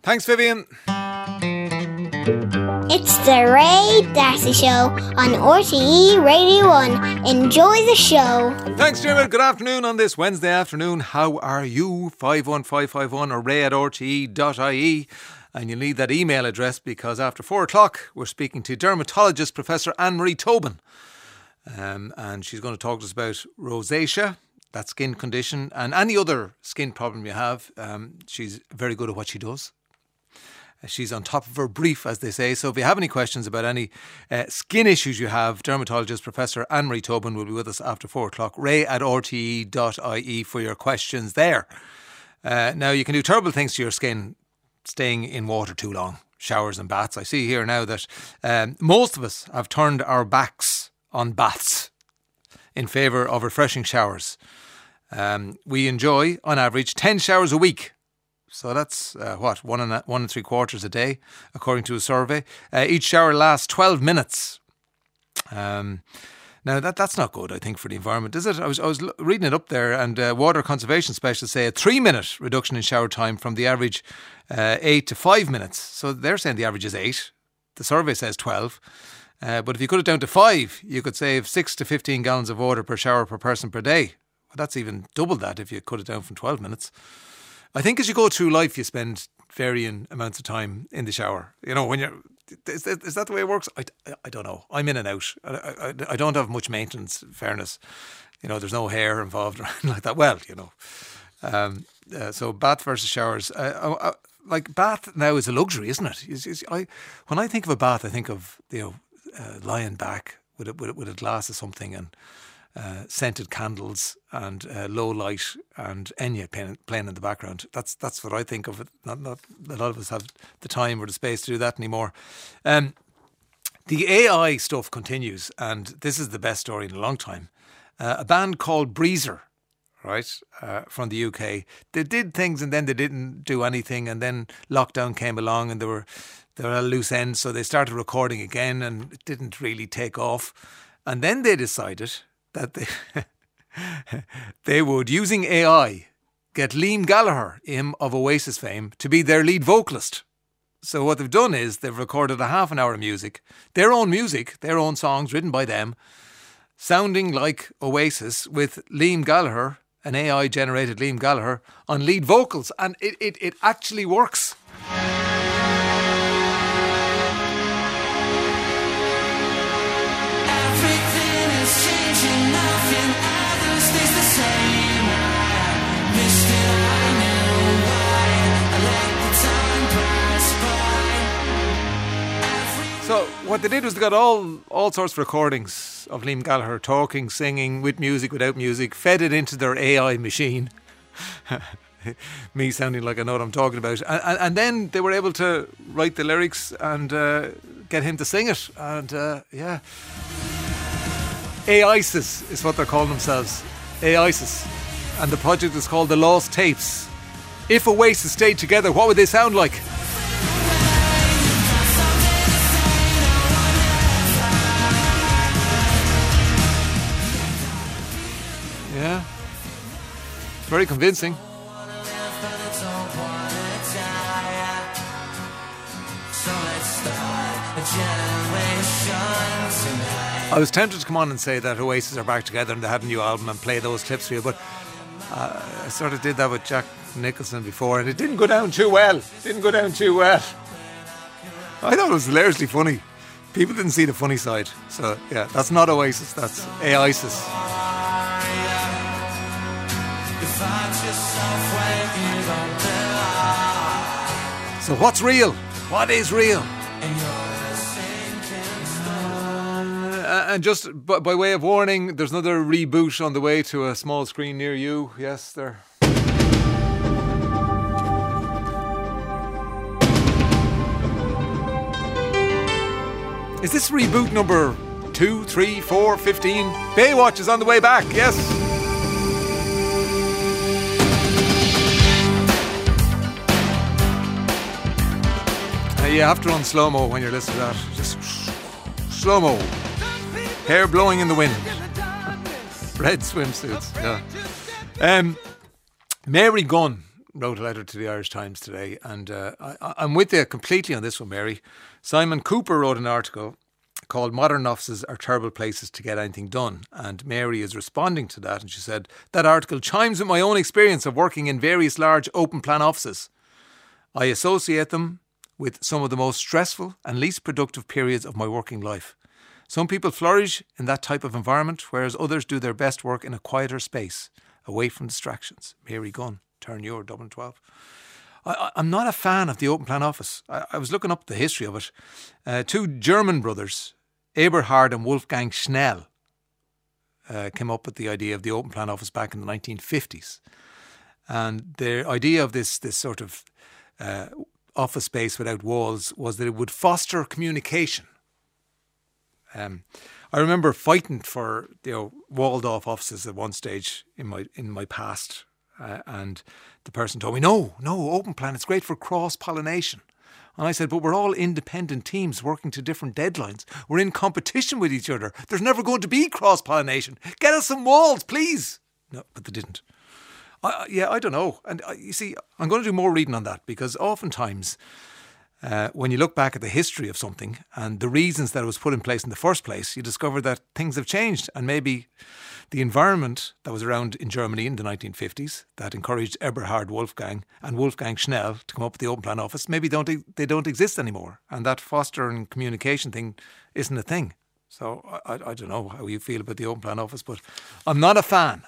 Thanks, Vivian. It's the Ray Darcy Show on RTE Radio 1. Enjoy the show. Thanks, Jim. Good afternoon on this Wednesday afternoon. How are you? 51551 or ray@rte.ie. And you'll need that email address because after 4 o'clock we're speaking to dermatologist Professor Anne-Marie Tobin. And she's going to talk to us about rosacea, that skin condition, and any other skin problem you have. She's very good at what she does. She's on top of her brief, as they say. So if you have any questions about any skin issues you have, dermatologist Professor Anne-Marie Tobin will be with us after 4 o'clock. ray@rte.ie for your questions there. Now, you can do terrible things to your skin staying in water too long, showers and baths. I see here now that most of us have turned our backs on baths in favour of refreshing showers. We enjoy, on average, 10 showers a week. So that's, one and three quarters a day, according to a survey. Each shower lasts 12 minutes. Now, that's not good, I think, for the environment, is it? I was reading it up there, and water conservation specialists say a 3-minute reduction in shower time from the average 8 to 5 minutes. So they're saying the average is 8. The survey says 12. But if you cut it down to 5, you could save 6 to 15 gallons of water per shower per person per day. Well, that's even double that if you cut it down from 12 minutes. I think as you go through life, you spend varying amounts of time in the shower. You know, when you're... Is that the way it works? I don't know. I'm in and out. I don't have much maintenance, in fairness. You know, there's no hair involved or anything like that. Well, you know. So bath versus showers. Like bath now is a luxury, isn't it? When I think of a bath, I think of, you know, lying back with a glass of something and scented candles and low light and Enya playing in the background. That's what I think of it. Not a lot of us have the time or the space to do that anymore. The AI stuff continues, and this is the best story in a long time. A band called Breezer, right, from the UK. They did things and then they didn't do anything, and then lockdown came along and they were at a loose end, so they started recording again and it didn't really take off. And then they decided that they would, using AI, get Liam Gallagher, him of Oasis fame, to be their lead vocalist. So what they've done is they've recorded a half an hour of music, their own songs written by them, sounding like Oasis, with Liam Gallagher, an AI-generated Liam Gallagher, on lead vocals. And it actually works. So what they did was they got all sorts of recordings of Liam Gallagher talking, singing, with music, without music, fed it into their AI machine. Me sounding like I know what I'm talking about. And then they were able to write the lyrics and get him to sing it. And yeah. AISIS is what they're calling themselves. AISIS. And the project is called The Lost Tapes. If Oasis stayed together, what would they sound like? Yeah, very convincing. I was tempted to come on and say that Oasis are back together and they had a new album and play those clips for you, but I sort of did that with Jack Nicholson before and it didn't go down too well. I thought it was hilariously funny. People didn't see the funny side. So yeah, that's not Oasis, that's AISIS. So what's real? What is real? And just by way of warning, there's another reboot on the way to a small screen near you. Yes, there. Is this reboot number 2, 3, 4, 15? Baywatch is on the way back, yes. You have to run slow-mo when you're listening to that. Just slow-mo. Hair blowing in the wind. Red swimsuits. Yeah. Mary Gunn wrote a letter to the Irish Times today, and I'm with you completely on this one, Mary. Simon Cooper wrote an article called "Modern Offices Are Terrible Places to Get Anything Done," and Mary is responding to that, and she said, "That article chimes with my own experience of working in various large open plan offices. I associate them with some of the most stressful and least productive periods of my working life. Some people flourish in that type of environment, whereas others do their best work in a quieter space, away from distractions." Mary Gunn, Turn Dublin 12. I'm not a fan of the open plan office. I was looking up the history of it. Two German brothers, Eberhard and Wolfgang Schnell, came up with the idea of the open plan office back in the 1950s. And their idea of this sort of office space without walls was that it would foster communication. I remember fighting for walled off offices at one stage in my past. And the person told me, no, open plan, it's great for cross-pollination. And I said, but we're all independent teams working to different deadlines. We're in competition with each other. There's never going to be cross-pollination. Get us some walls, please. No, but they didn't. I don't know. And you see, I'm going to do more reading on that, because oftentimes when you look back at the history of something and the reasons that it was put in place in the first place, you discover that things have changed, and maybe the environment that was around in Germany in the 1950s that encouraged Eberhard Wolfgang and Wolfgang Schnell to come up with the open plan office, maybe they don't exist anymore, and that fostering communication thing isn't a thing. So I don't know how you feel about the open plan office, but I'm not a fan.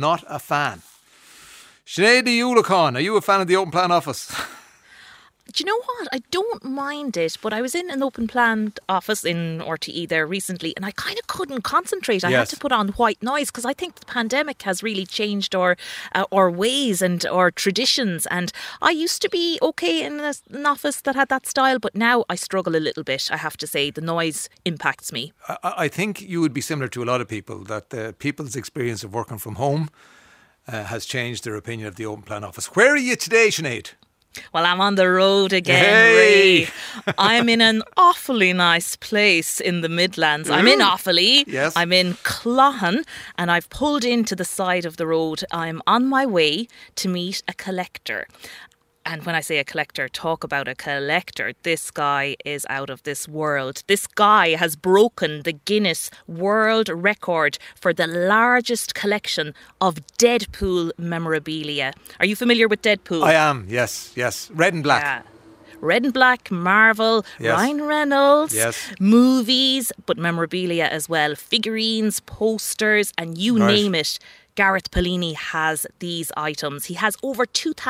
Sinead Ulicon, are you a fan of the open plan office? Do you know what? I don't mind it, but I was in an open plan office in RTE there recently, and I kind of couldn't concentrate. I had to put on white noise because I think the pandemic has really changed our ways and our traditions. And I used to be okay in an office that had that style, but now I struggle a little bit. I have to say, the noise impacts me. I think you would be similar to a lot of people, that people's experience of working from home has changed their opinion of the open plan office. Where are you today, Sinead? Well, I'm on the road again, Hey! Ray. I'm in an awfully nice place in the Midlands. I'm in Offaly. Yes. I'm in Cloughan, and I've pulled into the side of the road. I'm on my way to meet a collector. And when I say a collector, talk about a collector. This guy is out of this world. This guy has broken the Guinness World Record for the largest collection of Deadpool memorabilia. Are you familiar with Deadpool? I am, yes. Red and black. Yeah. Red and Black, Marvel, Yes. Ryan Reynolds, Yes. movies, but memorabilia as well. Figurines, posters, and you Right. name it. Gareth Pellini has these items. He has over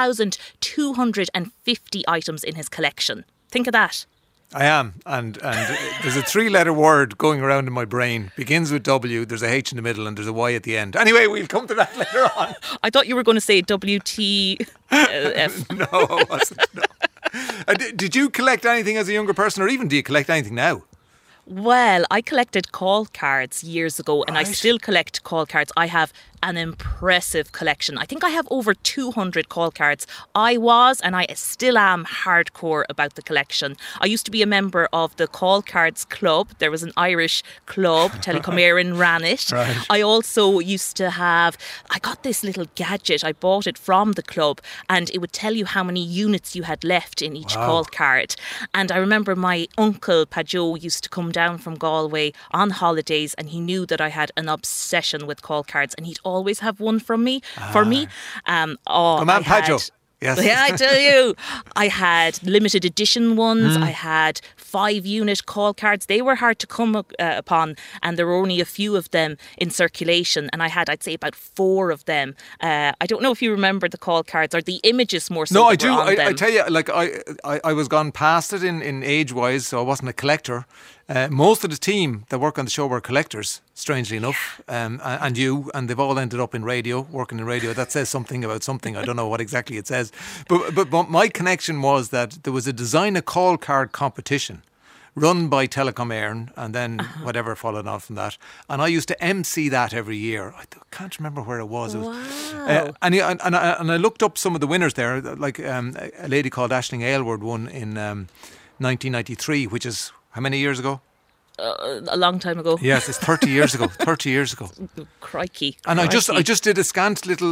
2,250 items in his collection. Think of that. I am, and there's a 3-letter word going around in my brain. Begins with W, there's a H in the middle, and there's a Y at the end. Anyway, we'll come to that later on. I thought you were going to say WTF. No, I wasn't. No. Did you collect anything as a younger person, or even do you collect anything now? Well, I collected call cards years ago, and I Right. still collect call cards. I have an impressive collection. I think I have over 200 call cards. I was, and I still am, hardcore about the collection. I used to be a member of the Call Cards Club. There was an Irish club. Telecom Éireann ran it. Right. I also used to have, I got this little gadget. I bought it from the club, and it would tell you how many units you had left in each call card. And I remember my uncle Pajo used to come down from Galway on holidays, and he knew that I had an obsession with call cards, and he'd always have one for me. Come on, Pajo. Yes. Yeah, I tell you. I had limited edition ones. I had 5-unit call cards. They were hard to come upon, and there were only a few of them in circulation. And I had, I'd say, about 4 of them. I don't know if you remember the call cards or the images more so. No, I that were do. on them. I tell you, like I was gone past it in age-wise, so I wasn't a collector. Most of the team that work on the show were collectors, strangely enough, and they've all ended up in radio, working in radio. That says something about something. I don't know what exactly it says. But my connection was that there was a design a call card competition run by Telecom Éireann, and then whatever followed on from that. And I used to MC that every year. I can't remember where it was. Wow. And I looked up some of the winners there, like a lady called Aisling Aylward won in 1993, which is how many years ago? A long time ago. Yes, it's 30 years ago. 30 years ago. Crikey. And I just did a scant little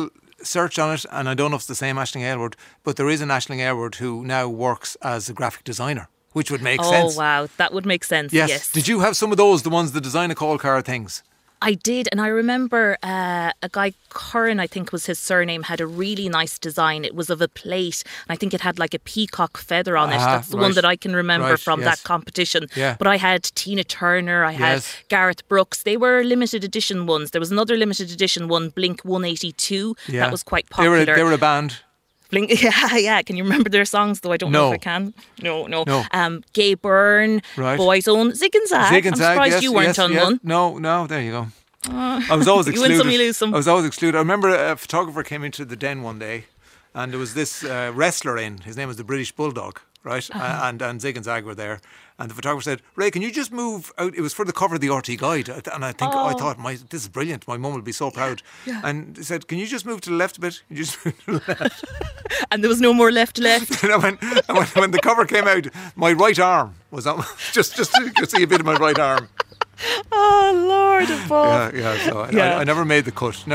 search on it, and I don't know if it's the same Aisling Aylward, but there is an Aisling Aylward who now works as a graphic designer, which would make sense. Oh, wow. That would make sense, yes. Did you have some of those, the ones that design a call card things? I did, and I remember a guy, Curran, I think was his surname, had a really nice design. It was of a plate, and I think it had like a peacock feather on it. That's the one that I can remember from that competition. Yeah. But I had Tina Turner, I had Gareth Brooks. They were limited edition ones. There was another limited edition one, Blink 182, that was quite popular. They were a band. Blink, yeah. Can you remember their songs, though? I don't know if I can. No. Gay Byrne, Boyzone, Zig and Zag. I'm surprised you weren't on one. No, there you go. I was always excluded. You win some, you lose some. I was always excluded. I remember a photographer came into the den one day, and there was this wrestler in. His name was the British Bulldog, right? And Zig and Zag were there. And the photographer said, "Ray, can you just move out?" It was for the cover of the RT Guide, and I thought, this is brilliant. My mum will be so proud. Yeah. And he said, "Can you just move to the left a bit?" You just move to the left. And there was no more left. And when the cover came out, my right arm was on. Just you could see a bit of my right arm. Oh Lord above. So I never made the cut.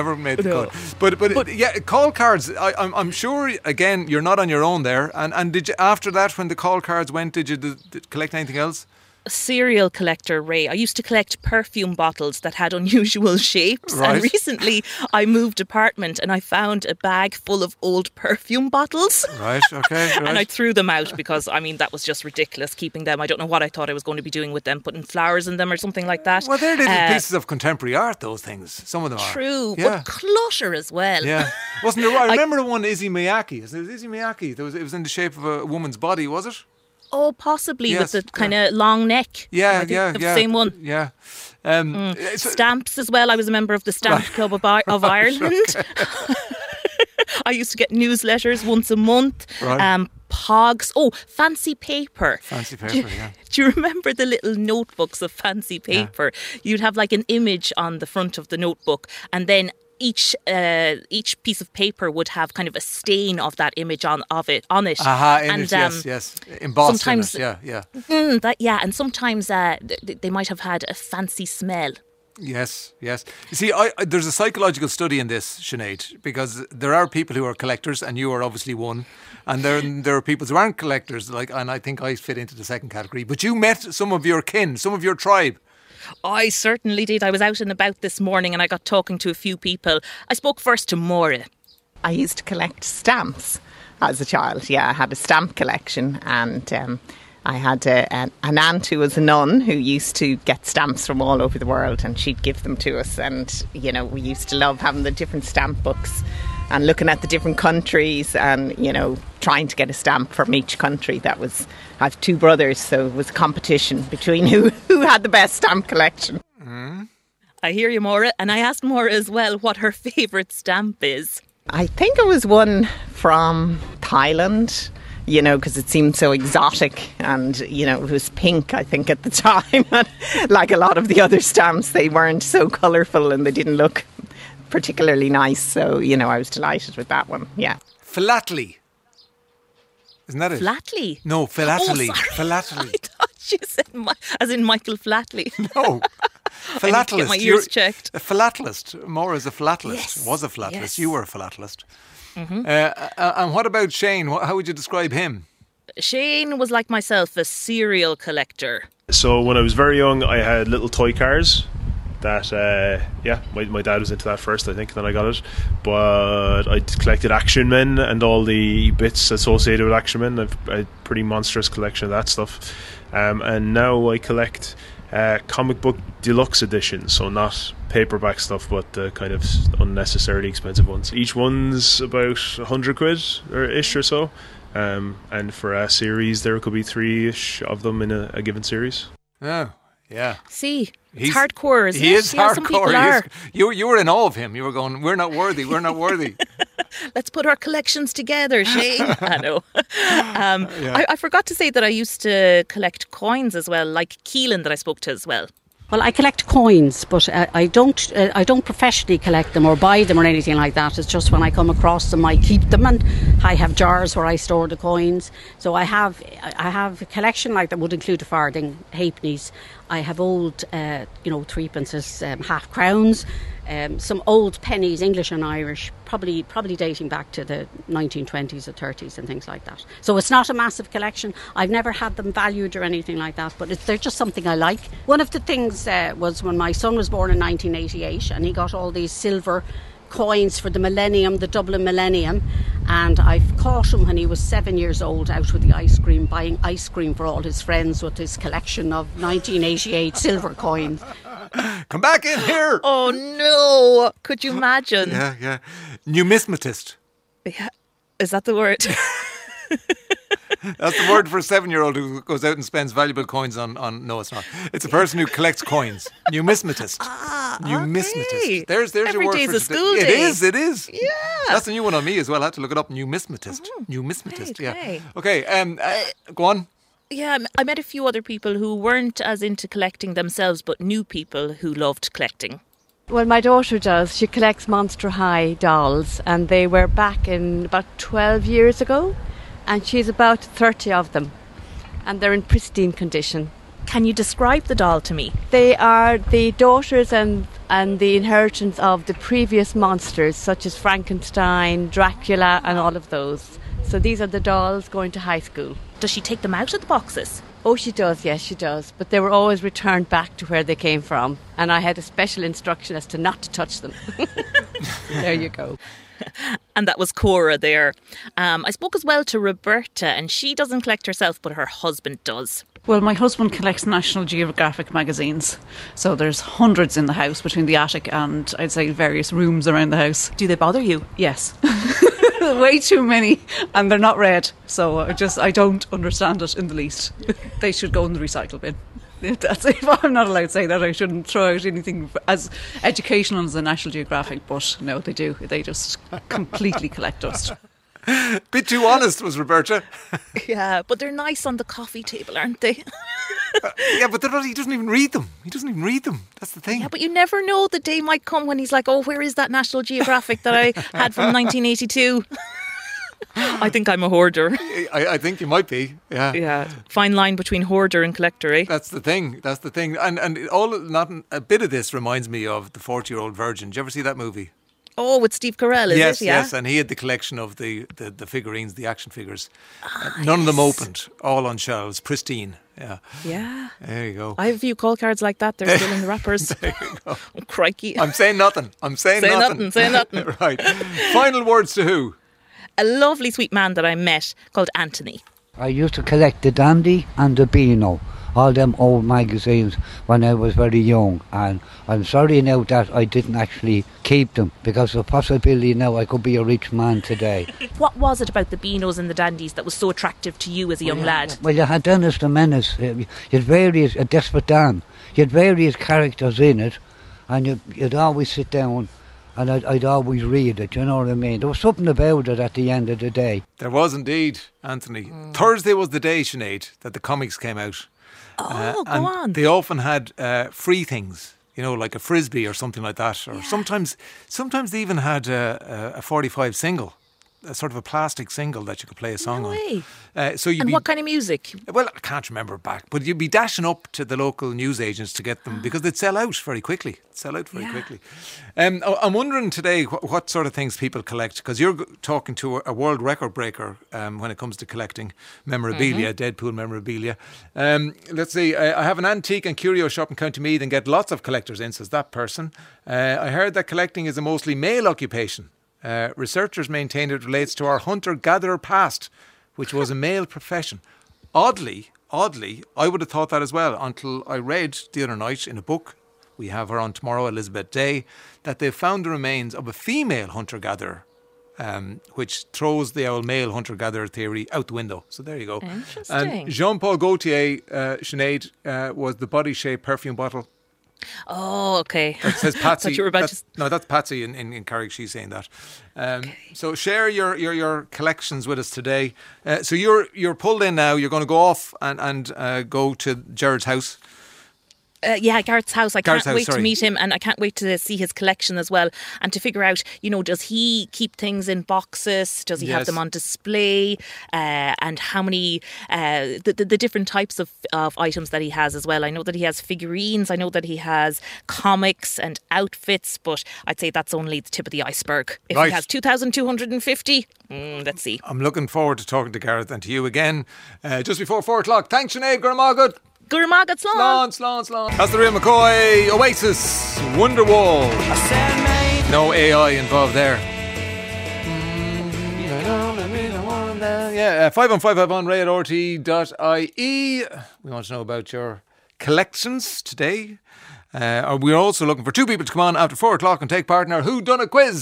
But yeah, call cards. I'm sure again you're not on your own there. And did you, after that, when the call cards went, did you collect anything else? A serial collector, Ray. I used to collect perfume bottles that had unusual shapes. Right. And recently I moved apartment and I found a bag full of old perfume bottles. Right, okay. Right. And I threw them out because, that was just ridiculous keeping them. I don't know what I thought I was going to be doing with them, putting flowers in them or something like that. Well, they're little pieces of contemporary art, those things. Some of them are. True, but clutter as well. Yeah. Wasn't there? I remember the one, Izzy Miyake. It was Izzy Miyake. It was in the shape of a woman's body, was it? Oh, possibly, with the kind of long neck. Yeah. Same one. Yeah. Stamps as well. I was a member of the Stamp Club of Ireland. I used to get newsletters once a month. Right. Pogs. Oh, fancy paper. Yeah. Do you remember the little notebooks of fancy paper? Yeah. You'd have like an image on the front of the notebook, and then each piece of paper would have kind of a stain of that image on it. Yes. Embossed sometimes, in it. And sometimes they might have had a fancy smell. Yes. You see, there's a psychological study in this, Sinead, because there are people who are collectors, and you are obviously one, and there are people who aren't collectors, and I think I fit into the second category. But you met some of your kin, some of your tribe. I certainly did. I was out and about this morning and I got talking to a few people. I spoke first to Maura. I used to collect stamps as a child. Yeah, I had a stamp collection, and I had an aunt who was a nun who used to get stamps from all over the world, and she'd give them to us. And, we used to love having the different stamp books and looking at the different countries and, trying to get a stamp from each country. I have two brothers, so it was a competition between who had the best stamp collection. Mm. I hear you, Maura. And I asked Maura as well what her favourite stamp is. I think it was one from Thailand, because it seemed so exotic, and, it was pink, I think, at the time. Like a lot of the other stamps, they weren't so colourful and they didn't look particularly nice. So, I was delighted with that one, yeah. Philately. Isn't that it? Flatley? No, philately. Oh, sorry. Philately. I thought you said as in Michael Flatley. No. Philatelist. I need to get my ears checked. A philatelist. Maura's a philatelist. Yes. Was a philatelist. Yes. You were a philatelist. Mm-hmm. And what about Shane? How would you describe him? Shane was like myself, a serial collector. So when I was very young, I had little toy cars. That my dad was into that first, I think, then I got it. But I collected Action Men and all the bits associated with Action Men. I've a pretty monstrous collection of that stuff. And now I collect comic book deluxe editions, so not paperback stuff, but the kind of unnecessarily expensive ones. Each one's about 100 quid or ish or so. And for a series, there could be 3-ish of them in a given series. Oh, yeah. See, it's hardcore, isn't it? He is hardcore. Some people are. You were in awe of him. You were going, we're not worthy. Let's put our collections together, Shane. I know. I forgot to say that I used to collect coins as well, like Keelan that I spoke to as well. Well, I collect coins, but I don't professionally collect them or buy them or anything like that. It's just when I come across them, I keep them, and I have jars where I store the coins. So I have a collection like that would include a farthing, halfpennies. I have old, threepences, half crowns. some old pennies, English and Irish, probably dating back to the 1920s or 30s and things like that. So it's not a massive collection. I've never had them valued or anything like that, but they're just something I like. One of the things was when my son was born in 1988 and he got all these silver coins for the millennium, the Dublin millennium, and I've caught him when he was 7 years old out with the ice cream, buying ice cream for all his friends with his collection of 1988 silver coins. Come back in here. Oh no! Could you imagine? Yeah. Numismatist. Yeah. Is that the word? That's the word for a 7-year-old who goes out and spends valuable coins on. No, it's not. It's a person who collects coins. Numismatist. Numismatist. Okay. There's Every your word day's for a school today. day. It is. Yeah. That's a new one on me as well. I had to look it up. Numismatist. Numismatist. Okay. Yeah. Okay. Go on. Yeah, I met a few other people who weren't as into collecting themselves, but knew people who loved collecting. Well, my daughter does. She collects Monster High dolls, and they were back in about 12 years ago, and she's about 30 of them, and they're in pristine condition. Can you describe the doll to me? They are the daughters and the inheritance of the previous monsters, such as Frankenstein, Dracula, and all of those. So these are the dolls going to high school. Does she take them out of the boxes? Oh, she does, yes, she does. But they were always returned back to where they came from. And I had a special instruction as to not to touch them. There you go. And that was Cora there. I spoke as well to Roberta, and she doesn't collect herself, but her husband does. Well, my husband collects National Geographic magazines. So there's hundreds in the house between the attic and, I'd say, various rooms around the house. Do they bother you? Yes. Way too many, and they're not read, so I don't understand it in the least. They should go in the recycle bin. That's if I'm not allowed to say that. I shouldn't throw out anything as educational as the National Geographic, but no, they do. They just completely collect dust. Bit too honest was Roberta. Yeah, but they're nice on the coffee table, aren't they? Yeah, but he doesn't even read them. That's the thing. Yeah, but you never know. The day might come when he's like, oh, where is that National Geographic that I had from 1982? I think I'm a hoarder. I think you might be. Yeah. Yeah. Fine line between hoarder and collector, eh? That's the thing. And not a bit of this reminds me of The 40-Year-Old Virgin. Did you ever see that movie? Oh, with Steve Carell, is yes, it? Yeah? Yes, and he had the collection of the figurines, the action figures. None of them opened, all on shelves, pristine. Yeah. Yeah. There you go. I have a few call cards like that. They're still in the wrappers. There you go. Oh, crikey. I'm saying nothing. Say nothing. Right. Final words to who? A lovely sweet man that I met called Anthony. I used to collect the Dandy and the Beano, all them old magazines when I was very young, and I'm sorry now that I didn't actually keep them, because of the possibility now I could be a rich man today. What was it about the Beanos and the Dandies that was so attractive to you as a young lad? Well, you had Dennis the Menace, you had various, a Desperate Dan, you had various characters in it, and you'd always sit down and I'd always read it, you know what I mean? There was something about it at the end of the day. There was indeed, Anthony. Thursday was the day, Sinead, that the comics came out. Oh, go and on. They often had free things, you know, like a frisbee or something like that. Or sometimes they even had a 45 single, a sort of a plastic single that you could play a song No way. on. And what kind of music? Well, I can't remember back, but you'd be dashing up to the local newsagents to get them because they'd sell out very quickly. I'm wondering today what sort of things people collect, because you're talking to a world record breaker when it comes to collecting memorabilia, Deadpool memorabilia. Let's see, I have an antique and curio shop in County Meath and get lots of collectors in, says that person. I heard that collecting is a mostly male occupation. Researchers maintain it relates to our hunter-gatherer past, which was a male profession. Oddly, I would have thought that as well until I read the other night in a book, we have her on tomorrow, Elizabeth Day, that they found the remains of a female hunter-gatherer, which throws the old male hunter-gatherer theory out the window. So there you go. Interesting. And Jean-Paul Gaultier, Sinead, was the Body Shape perfume bottle. Oh, okay. That says Patsy. Thought you were about to... No, that's Patsy in Carrick. She's saying that. So share your collections with us today. So you're pulled in now. You're going to go off and go to Jared's house. Gareth's house. I can't wait sorry. to meet him, and I can't wait to see his collection as well, and to figure out, does he keep things in boxes? Does he have them on display? And how many, the different types of items that he has as well. I know that he has figurines. I know that he has comics and outfits, but I'd say that's only the tip of the iceberg. If he has 2,250, let's see. I'm looking forward to talking to Gareth and to you again just before 4 o'clock. Thanks, Sinead. Guramagat. Guramagat, slán. That's the real McCoy. Oasis, Wonderwall. No AI involved there. 51551 ray@rte.ie. We want to know about your collections today. We're also looking for 2 people to come on after 4 o'clock and take part in our Who Done It quiz.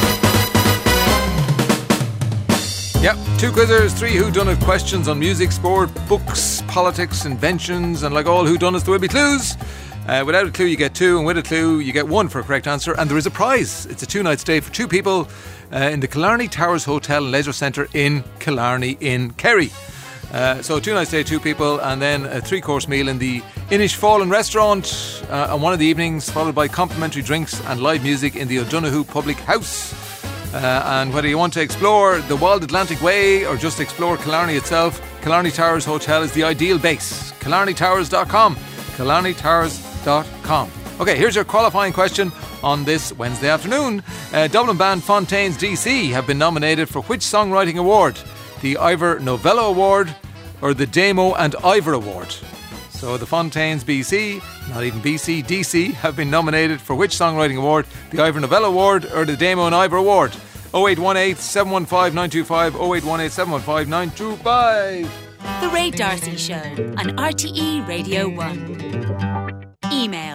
Yep, 2 quizzers, 3 whodunit questions on music, sport, books, politics, inventions, and like all whodunits, there will be clues. Without a clue, you get 2, and with a clue, you get 1 for a correct answer, and there is a prize. It's a 2-night stay for 2 people in the Killarney Towers Hotel and Leisure Centre in Killarney in Kerry. So 2-night stay, 2 people, and then a 3-course meal in the Inishfallen restaurant on one of the evenings, followed by complimentary drinks and live music in the O'Donoghue Public House. And whether you want to explore the Wild Atlantic Way or just explore Killarney itself, Killarney Towers Hotel is the ideal base. KillarneyTowers.com. KillarneyTowers.com. OK, here's your qualifying question on this Wednesday afternoon. Dublin band Fontaines DC have been nominated for which songwriting award? The Ivor Novello Award or the Damo and Ivor Award? So the Fontaines BC, not even BC, DC, have been nominated for which songwriting award? The Ivor Novello Award or the Damo and Ivor Award? 0818 715 925, 0818 715 925. The Ray D'Arcy Show on RTE Radio 1. Email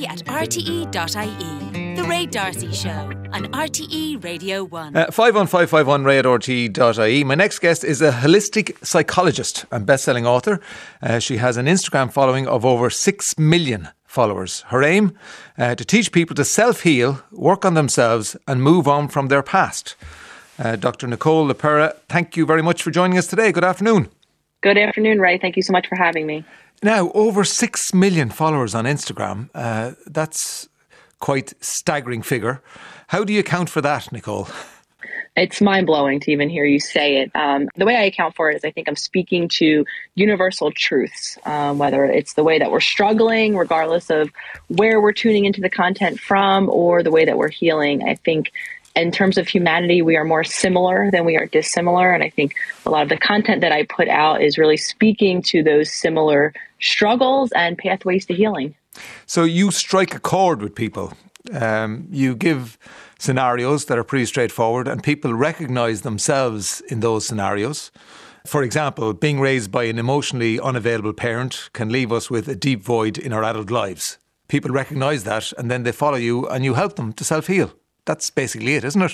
ray@rte.ie. The Ray D'Arcy Show on RTE Radio 1. 51551 ray@rte.ie. My next guest is a holistic psychologist and best-selling author. She has an Instagram following of over 6 million followers. Her aim? To teach people to self-heal, work on themselves and move on from their past. Dr. Nicole LaPera, thank you very much for joining us today. Good afternoon. Good afternoon, Ray. Thank you so much for having me. Now, over 6 million followers on Instagram. That's quite staggering figure. How do you account for that, Nicole? It's mind-blowing to even hear you say it. The way I account for it is I think I'm speaking to universal truths, whether it's the way that we're struggling, regardless of where we're tuning into the content from, or the way that we're healing. I think in terms of humanity, we are more similar than we are dissimilar. And I think a lot of the content that I put out is really speaking to those similar struggles and pathways to healing. So you strike a chord with people. You give scenarios that are pretty straightforward and people recognise themselves in those scenarios. For example, being raised by an emotionally unavailable parent can leave us with a deep void in our adult lives. People recognise that and then they follow you and you help them to self-heal. That's basically it, isn't it?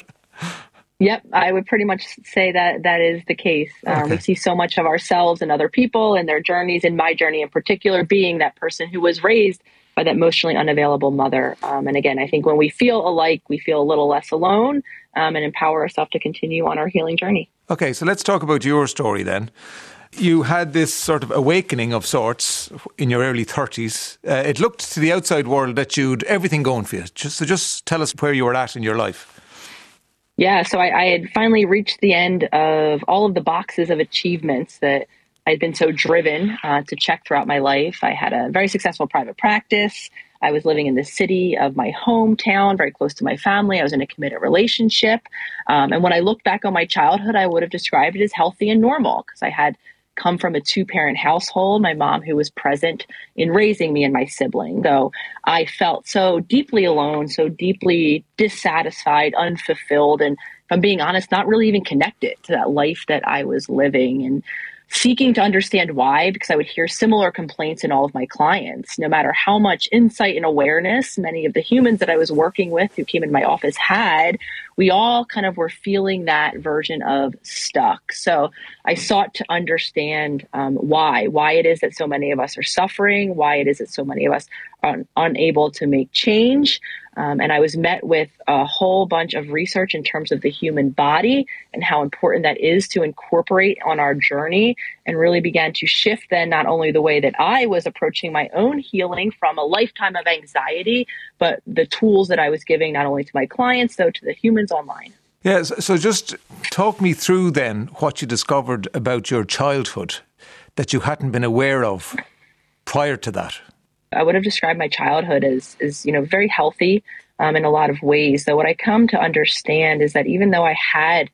Yep, I would pretty much say that that is the case. We see so much of ourselves and other people and their journeys, and my journey in particular being that person who was raised by that emotionally unavailable mother. And again, I think when we feel alike, we feel a little less alone and empower ourselves to continue on our healing journey. Okay, so let's talk about your story then. You had this sort of awakening of sorts in your early 30s. It looked to the outside world that you'd everything going for you. Just tell us where you were at in your life. Yeah, so I had finally reached the end of all of the boxes of achievements that I'd been so driven to check throughout my life. I had a very successful private practice. I was living in the city of my hometown, very close to my family. I was in a committed relationship. And when I look back on my childhood, I would have described it as healthy and normal because I had come from a 2-parent household, my mom who was present in raising me and my sibling. Though I felt so deeply alone, so deeply dissatisfied, unfulfilled, and if I'm being honest, not really even connected to that life that I was living. And seeking to understand why, because I would hear similar complaints in all of my clients. No matter how much insight and awareness many of the humans that I was working with who came in my office had, we all kind of were feeling that version of stuck. So I sought to understand why it is that so many of us are suffering, why it is that so many of us are unable to make change. And I was met with a whole bunch of research in terms of the human body and how important that is to incorporate on our journey, and really began to shift then not only the way that I was approaching my own healing from a lifetime of anxiety, but the tools that I was giving not only to my clients, though to the humans online. Yeah, so just talk me through then what you discovered about your childhood that you hadn't been aware of prior to that. I would have described my childhood as very healthy in a lot of ways. Though what I come to understand is that even though I had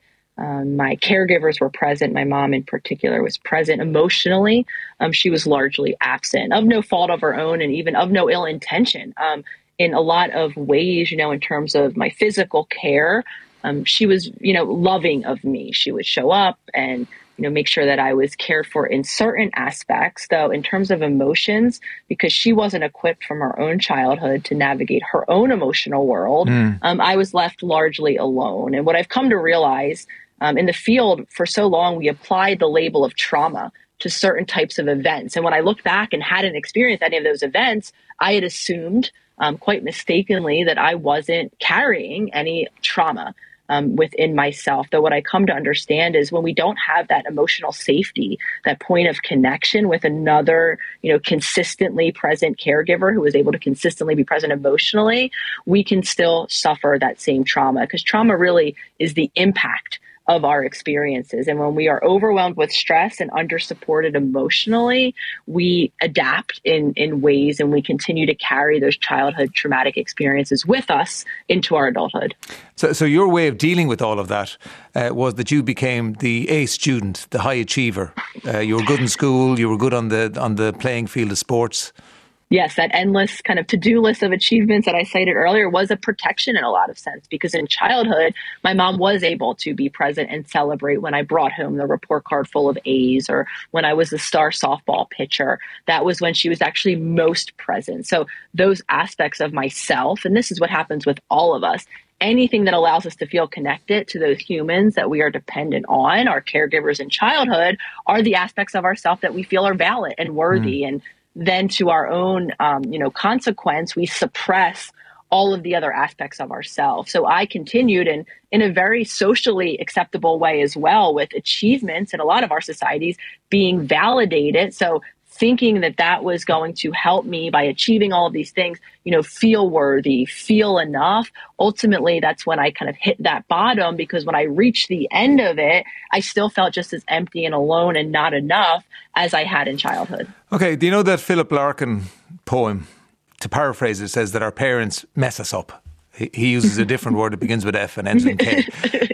my caregivers were present, my mom in particular was present emotionally, she was largely absent, of no fault of her own and even of no ill intention. In a lot of ways, in terms of my physical care, she was, loving of me. She would show up and make sure that I was cared for in certain aspects, though in terms of emotions, because she wasn't equipped from her own childhood to navigate her own emotional world, I was left largely alone. And what I've come to realize in the field, for so long, we applied the label of trauma to certain types of events. And when I looked back and hadn't experienced any of those events, I had assumed quite mistakenly that I wasn't carrying any trauma within myself. Though what I come to understand is when we don't have that emotional safety, that point of connection with another, consistently present caregiver who is able to consistently be present emotionally, we can still suffer that same trauma, because trauma really is the impact of our experiences. And when we are overwhelmed with stress and under-supported emotionally, we adapt in ways, and we continue to carry those childhood traumatic experiences with us into our adulthood. So your way of dealing with all of that was that you became the A student, the high achiever. You were good in school, you were good on the playing field of sports. Yes, that endless kind of to-do list of achievements that I cited earlier was a protection in a lot of sense, because in childhood, my mom was able to be present and celebrate when I brought home the report card full of A's, or when I was the star softball pitcher. That was when she was actually most present. So those aspects of myself, and this is what happens with all of us, anything that allows us to feel connected to those humans that we are dependent on, our caregivers in childhood, are the aspects of ourself that we feel are valid and worthy. And then to our own, consequence, we suppress all of the other aspects of ourselves. So I continued in a very socially acceptable way as well, with achievements in a lot of our societies being validated. So thinking that was going to help me by achieving all of these things, feel worthy, feel enough. Ultimately, that's when I kind of hit that bottom, because when I reached the end of it, I still felt just as empty and alone and not enough as I had in childhood. Okay, do you know that Philip Larkin poem? To paraphrase it, says that our parents mess us up. He uses a different word that begins with F and ends in K.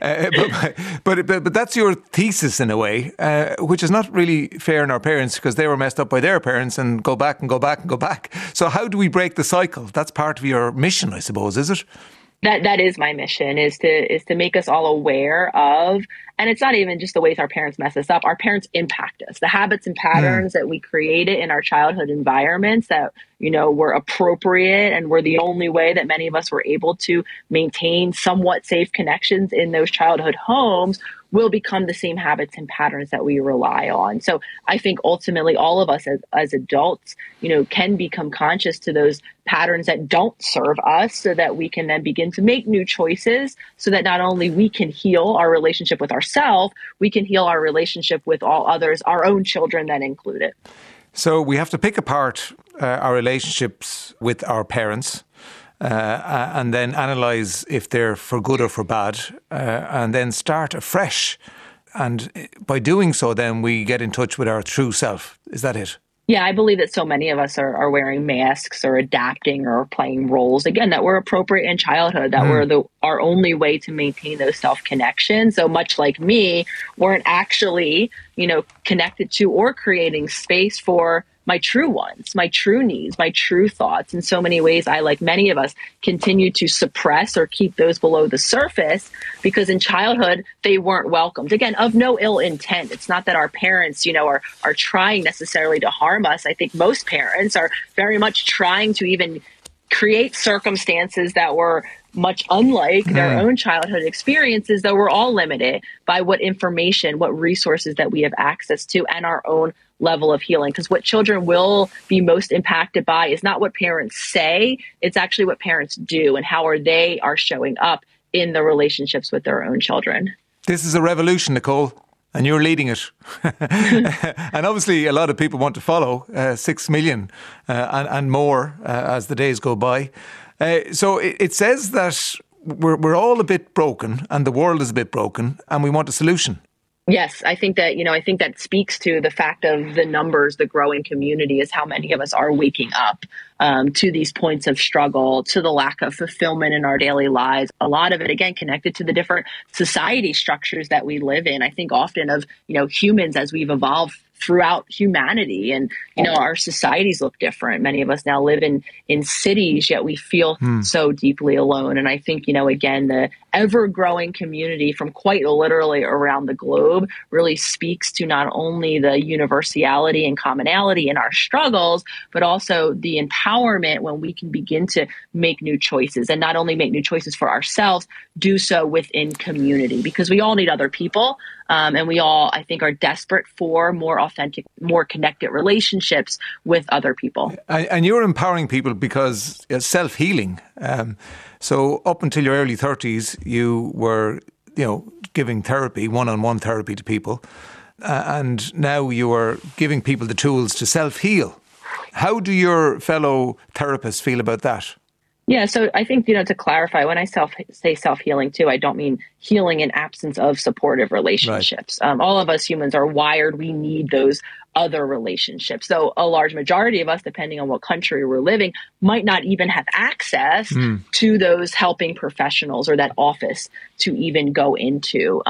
But that's your thesis in a way, which is not really fair on our parents, because they were messed up by their parents and go back and go back and go back. So how do we break the cycle? That's part of your mission, I suppose, is it? That is my mission, is to make us all aware of, and it's not even just the ways our parents mess us up. Our parents impact us. The habits and patterns that we created in our childhood environments that, were appropriate and were the only way that many of us were able to maintain somewhat safe connections in those childhood homes will become the same habits and patterns that we rely on. So I think ultimately all of us as adults, can become conscious to those patterns that don't serve us, so that we can then begin to make new choices, so that not only we can heal our relationship with ourselves, we can heal our relationship with all others, our own children then included. So we have to pick apart our relationships with our parents, and then analyse if they're for good or for bad, and then start afresh. And by doing so, then we get in touch with our true self. Is that it? Yeah, I believe that so many of us are wearing masks or adapting or playing roles, again, that were appropriate in childhood, that were our only way to maintain those self-connections. So much like me, weren't actually, connected to or creating space for my true ones, my true needs, my true thoughts. In so many ways, I, like many of us, continue to suppress or keep those below the surface, because in childhood, they weren't welcomed. Again, of no ill intent. It's not that our parents, are trying necessarily to harm us. I think most parents are very much trying to even create circumstances that were much unlike their own childhood experiences, though we're all limited by what information, what resources that we have access to, and our own level of healing. Because what children will be most impacted by is not what parents say, it's actually what parents do and how they are showing up in the relationships with their own children. This is a revolution, Nicole, and you're leading it. And obviously a lot of people want to follow, 6 million and more as the days go by. So it says that we're all a bit broken and the world is a bit broken and we want a solution. Yes, I think that speaks to the fact of the numbers, the growing community, is how many of us are waking up to these points of struggle, to the lack of fulfillment in our daily lives. A lot of it, again, connected to the different society structures that we live in. I think often of, humans as we've evolved throughout humanity, and our societies look different. Many of us now live in cities, yet we feel so deeply alone. And I think again, the ever-growing community from quite literally around the globe really speaks to not only the universality and commonality in our struggles, but also the empowerment when we can begin to make new choices, and not only make new choices for ourselves, do so within community, because we all need other people. And we all, I think, are desperate for more authentic, more connected relationships with other people. And you're empowering people because it's self-healing. So up until your early 30s, you were, giving therapy, one-on-one therapy to people. And now you are giving people the tools to self-heal. How do your fellow therapists feel about that? Yeah, so I think, to clarify, when I say self-healing too, I don't mean healing in absence of supportive relationships. Right. All of us humans are wired. We need those other relationships. So a large majority of us, depending on what country we're living, might not even have access to those helping professionals or that office to even go into.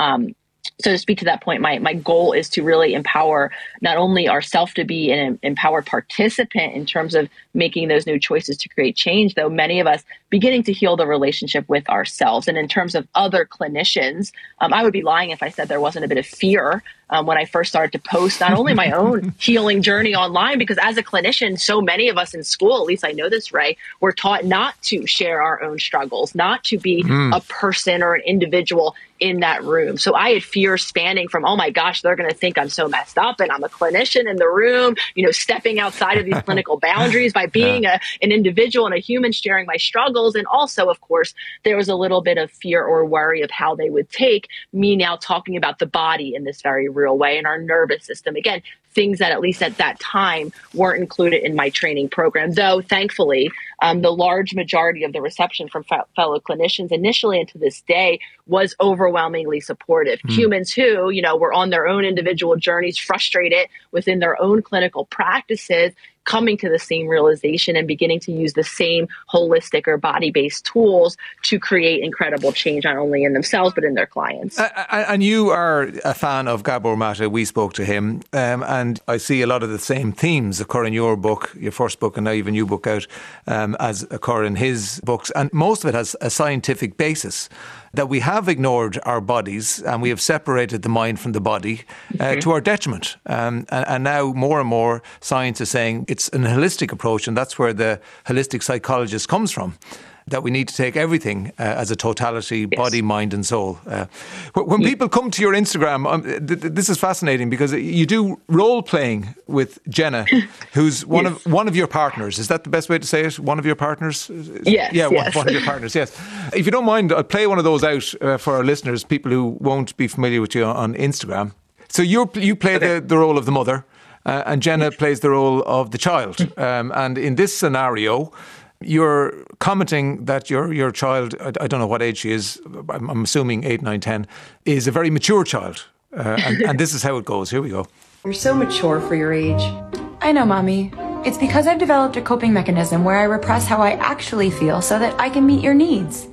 So to speak to that point, my goal is to really empower not only ourselves to be an empowered participant in terms of making those new choices to create change, though many of us beginning to heal the relationship with ourselves. And in terms of other clinicians, I would be lying if I said there wasn't a bit of fear when I first started to post not only my own healing journey online, because as a clinician, so many of us in school, at least I know this, Ray, we're taught not to share our own struggles, not to be a person or an individual in that room. So I had fear spanning from, oh my gosh, they're going to think I'm so messed up and I'm a clinician in the room, stepping outside of these clinical boundaries by being an individual and a human sharing my struggles. And also, of course, there was a little bit of fear or worry of how they would take me now talking about the body in this very real way and our nervous system. Again, things that at least at that time weren't included in my training program, though thankfully the large majority of the reception from fellow clinicians initially and to this day was overwhelmingly supportive. Humans who, were on their own individual journeys, frustrated within their own clinical practices, coming to the same realization and beginning to use the same holistic or body-based tools to create incredible change, not only in themselves, but in their clients. And you are a fan of Gabor Mate. We spoke to him, and I see a lot of the same themes occur in your book, your first book, and now even new book out, as occur in his books. And most of it has a scientific basis, that we have ignored our bodies and we have separated the mind from the body to our detriment. And now more and more science is saying it's an holistic approach, and that's where the holistic psychologist comes from, that we need to take everything as a totality, body, mind and soul. When people come to your Instagram, this is fascinating because you do role-playing with Jenna, who's one of your partners. Is that the best way to say it? One of your partners? Yes. Yeah, one of your partners, yes. If you don't mind, I'll play one of those out for our listeners, people who won't be familiar with you on Instagram. So you play the role of the mother, and Jenna plays the role of the child. And in this scenario, you're commenting that your child, I don't know what age she is, I'm assuming 8, 9, 10, is a very mature child. And this is how it goes. Here we go. You're so mature for your age. I know, Mommy. It's because I've developed a coping mechanism where I repress how I actually feel so that I can meet your needs.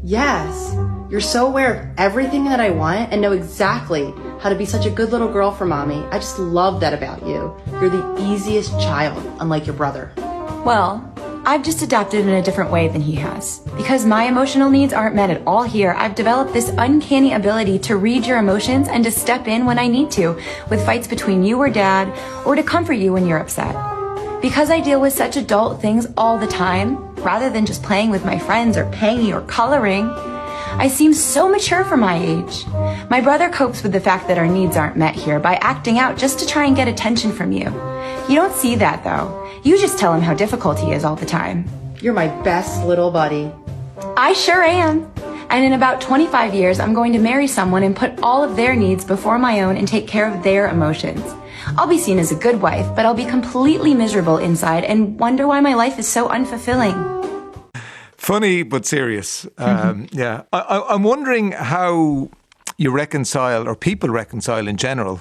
Yes. You're so aware of everything that I want and know exactly how to be such a good little girl for Mommy. I just love that about you. You're the easiest child, unlike your brother. Well, I've just adapted in a different way than he has. Because my emotional needs aren't met at all here, I've developed this uncanny ability to read your emotions and to step in when I need to, with fights between you or Dad, or to comfort you when you're upset. Because I deal with such adult things all the time, rather than just playing with my friends or painting or coloring, I seem so mature for my age. My brother copes with the fact that our needs aren't met here by acting out just to try and get attention from you. You don't see that, though. You just tell him how difficult he is all the time. You're my best little buddy. I sure am. And in about 25 years, I'm going to marry someone and put all of their needs before my own and take care of their emotions. I'll be seen as a good wife, but I'll be completely miserable inside and wonder why my life is so unfulfilling. Funny but serious. Yeah. I'm wondering how you reconcile, or people reconcile in general,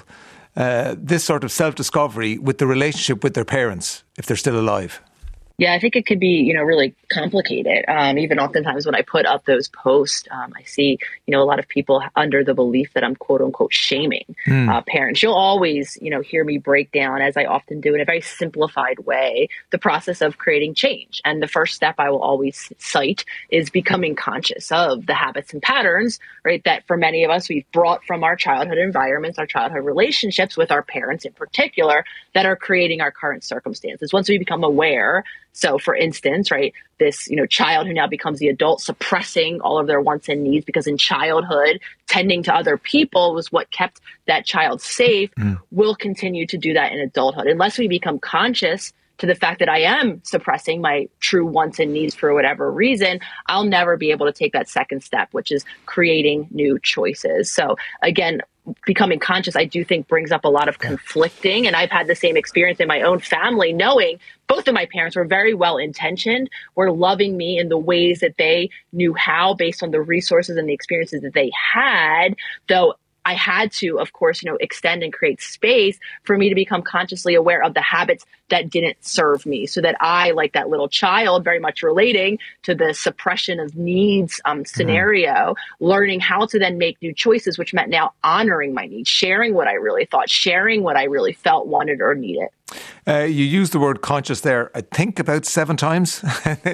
this sort of self-discovery with the relationship with their parents, if they're still alive. Yeah, I think it could be, really complicated. Even oftentimes when I put up those posts, I see, a lot of people under the belief that I'm quote unquote shaming parents. You'll always, hear me break down, as I often do in a very simplified way, the process of creating change. And the first step I will always cite is becoming conscious of the habits and patterns, right, that for many of us we've brought from our childhood environments, our childhood relationships with our parents in particular, that are creating our current circumstances. Once we become aware, so for instance, right, this, child who now becomes the adult suppressing all of their wants and needs because in childhood, tending to other people was what kept that child safe, will continue to do that in adulthood. Unless we become conscious to the fact that I am suppressing my true wants and needs for whatever reason, I'll never be able to take that second step, which is creating new choices. So again, becoming conscious, I do think brings up a lot of conflicting. And I've had the same experience in my own family, knowing both of my parents were very well intentioned, were loving me in the ways that they knew how based on the resources and the experiences that they had, though I had to, of course, extend and create space for me to become consciously aware of the habits that didn't serve me, so that I, like that little child, very much relating to the suppression of needs scenario, learning how to then make new choices, which meant now honoring my needs, sharing what I really thought, sharing what I really felt, wanted, or needed. You used the word conscious there, I think about 7 times.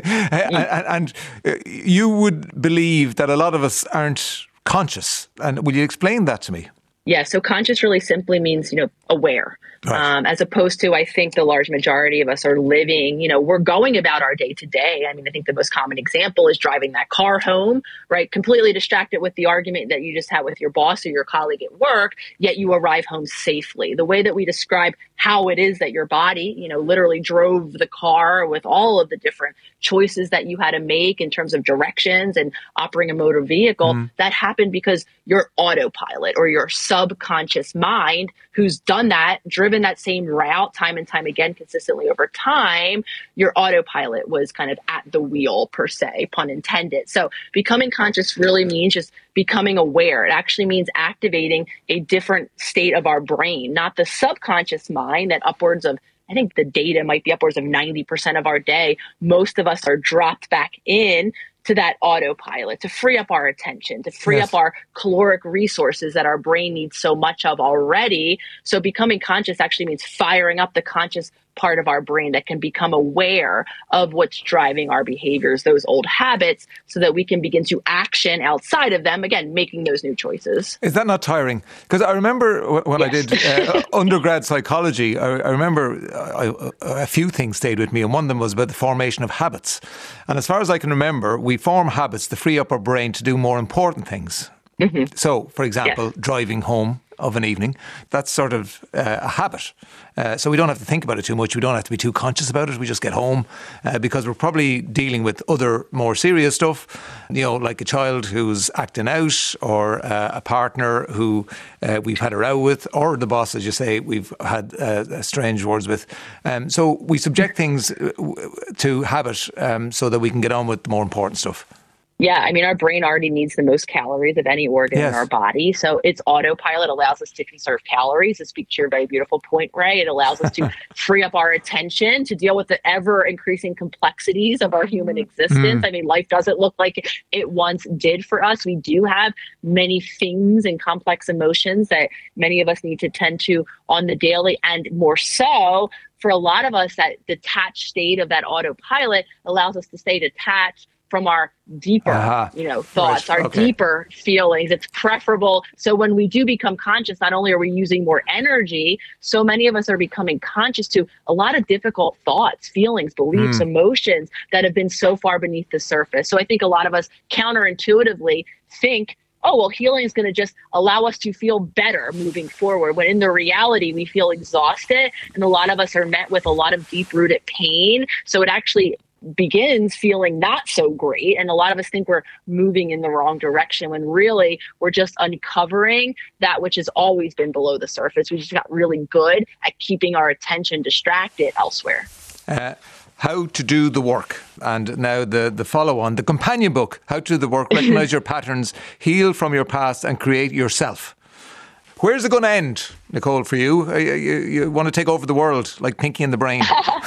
And you would believe that a lot of us aren't conscious. And will you explain that to me? Yeah, so conscious really simply means, aware. Right. As opposed to, I think the large majority of us are living, we're going about our day to day. I mean, I think the most common example is driving that car home, right? Completely distracted with the argument that you just had with your boss or your colleague at work, yet you arrive home safely. The way that we describe how it is that your body, literally drove the car with all of the different choices that you had to make in terms of directions and operating a motor vehicle, that happened because your autopilot or your subconscious mind, who's done that, driven that same route time and time again consistently over time, your autopilot was kind of at the wheel, per se, pun intended. So becoming conscious really means just becoming aware. It actually means activating a different state of our brain, not the subconscious mind that upwards of, I think the data might be upwards of 90% of our day. Most of us are dropped back in to that autopilot, to free up our attention, to free up our caloric resources that our brain needs so much of already. So becoming conscious actually means firing up the conscious part of our brain that can become aware of what's driving our behaviors, those old habits, so that we can begin to action outside of them, again, making those new choices. Is that not tiring? Because I remember when I did undergrad psychology, I remember a few things stayed with me, and one of them was about the formation of habits. And as far as I can remember, we form habits to free up our brain to do more important things. So, for example, driving home of an evening, that's sort of a habit. So we don't have to think about it too much. We don't have to be too conscious about it. We just get home because we're probably dealing with other more serious stuff, like a child who's acting out, or a partner who we've had a row with, or the boss, as you say, we've had strange words with. So we subject things to habit so that we can get on with the more important stuff. Yeah, I mean, our brain already needs the most calories of any organ in our body. So its autopilot allows us to conserve calories, to speak to your very beautiful point, Ray. It allows us to free up our attention to deal with the ever-increasing complexities of our human existence. I mean, life doesn't look like it once did for us. We do have many things and complex emotions that many of us need to tend to on the daily, and more so for a lot of us, that detached state of that autopilot allows us to stay detached from our deeper, thoughts, our deeper feelings. It's preferable. So when we do become conscious, not only are we using more energy, so many of us are becoming conscious to a lot of difficult thoughts, feelings, beliefs, emotions that have been so far beneath the surface. So I think a lot of us counterintuitively think, oh, well, healing is going to just allow us to feel better moving forward, when in the reality, we feel exhausted. And a lot of us are met with a lot of deep-rooted pain. So it actually begins feeling not so great. And a lot of us think we're moving in the wrong direction, when really we're just uncovering that which has always been below the surface. We just got really good at keeping our attention distracted elsewhere. How to Do the Work. And now the follow-on, the companion book, How to Do the Work, Recognise Your Patterns, Heal from Your Past and Create Yourself. Where's it going to end, Nicole, for you? You want to take over the world, like Pinky and the Brain?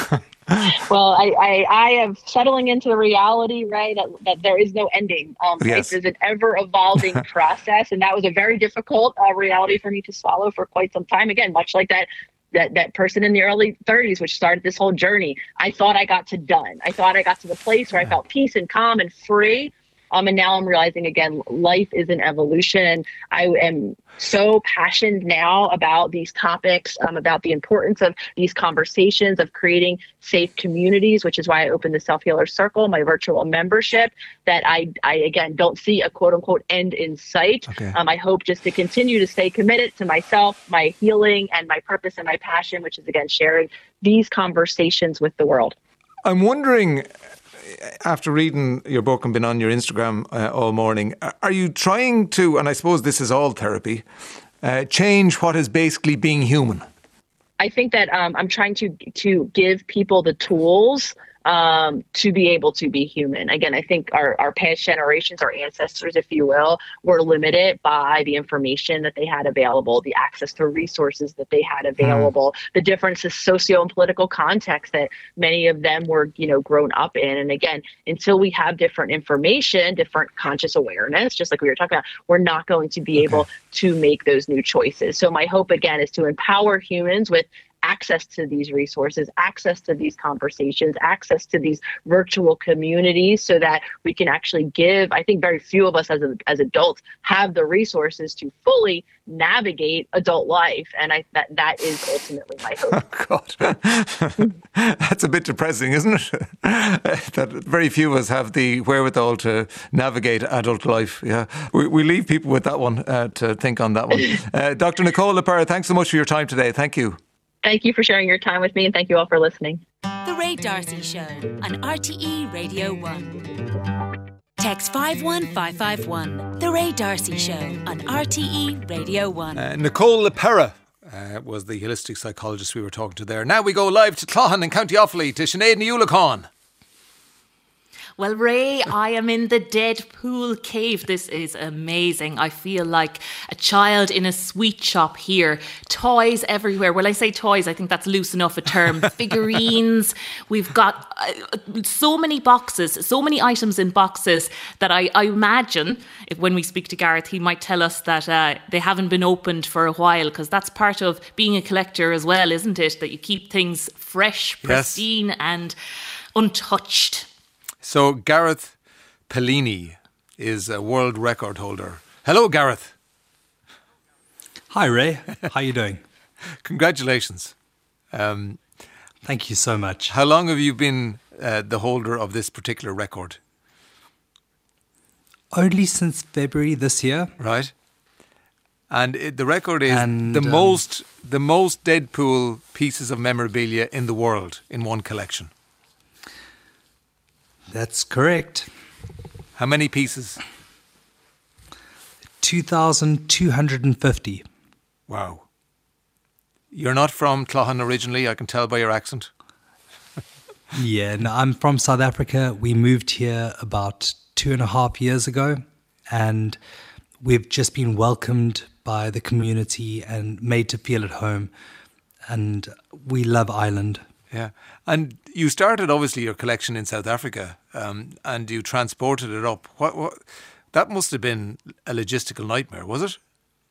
Well, I am settling into the reality, right, that there is no ending. Life is an ever-evolving process, and that was a very difficult reality for me to swallow for quite some time. Again, much like that person in the early 30s, which started this whole journey. I thought I got to done. I thought I got to the place where I felt peace and calm and free. And now I'm realizing, again, life is an evolution. And I am so passionate now about these topics, about the importance of these conversations, of creating safe communities, which is why I opened the Self-Healer Circle, my virtual membership, that I again, don't see a quote unquote end in sight. Okay. I hope just to continue to stay committed to myself, my healing, and my purpose and my passion, which is, again, sharing these conversations with the world. I'm wondering, after reading your book and been on your Instagram all morning, are you trying to, and I suppose this is all therapy, change what is basically being human? I think that I'm trying to give people the tools to be able to be human. Again, I think our past generations, our ancestors, if you will, were limited by the information that they had available, the access to resources that they had available, the differences, socio and political context that many of them were, grown up in. And again, until we have different information, different conscious awareness, just like we were talking about, we're not going to be able to make those new choices. So my hope, again, is to empower humans with access to these resources, access to these conversations, access to these virtual communities, so that we can actually give. I think very few of us as adults have the resources to fully navigate adult life, and that is ultimately my hope. Oh God, that's a bit depressing, isn't it? That very few of us have the wherewithal to navigate adult life. Yeah, we leave people with that one to think on that one. Dr. Nicole LePera, thanks so much for your time today. Thank you. Thank you for sharing your time with me, and thank you all for listening. The Ray D'Arcy Show on RTE Radio 1. Text 51551. The Ray D'Arcy Show on RTE Radio 1. Nicole LePera was the holistic psychologist we were talking to there. Now we go live to Cloughan in County Offaly to Sinead Newlacon. Well, Ray, I am in the Deadpool cave. This is amazing. I feel like a child in a sweet shop here. Toys everywhere. When I say toys, I think that's loose enough a term. Figurines. We've got so many boxes, so many items in boxes that I imagine if when we speak to Gareth, he might tell us that they haven't been opened for a while, because that's part of being a collector as well, isn't it? That you keep things fresh, pristine and untouched. So Gareth Pellini is a world record holder. Hello, Gareth. Hi, Ray. How are you doing? Congratulations. Thank you so much. How long have you been the holder of this particular record? Only since February this year. Right. And the record is the most Deadpool pieces of memorabilia in the world in one collection. That's correct. How many pieces? 2,250. Wow. You're not from Cloughan originally, I can tell by your accent. Yeah, no, I'm from South Africa. We moved here about 2.5 years ago, and we've just been welcomed by the community and made to feel at home. And we love Ireland. Yeah. And you started, obviously, your collection in South Africa, and you transported it up. What? That must have been a logistical nightmare, was it?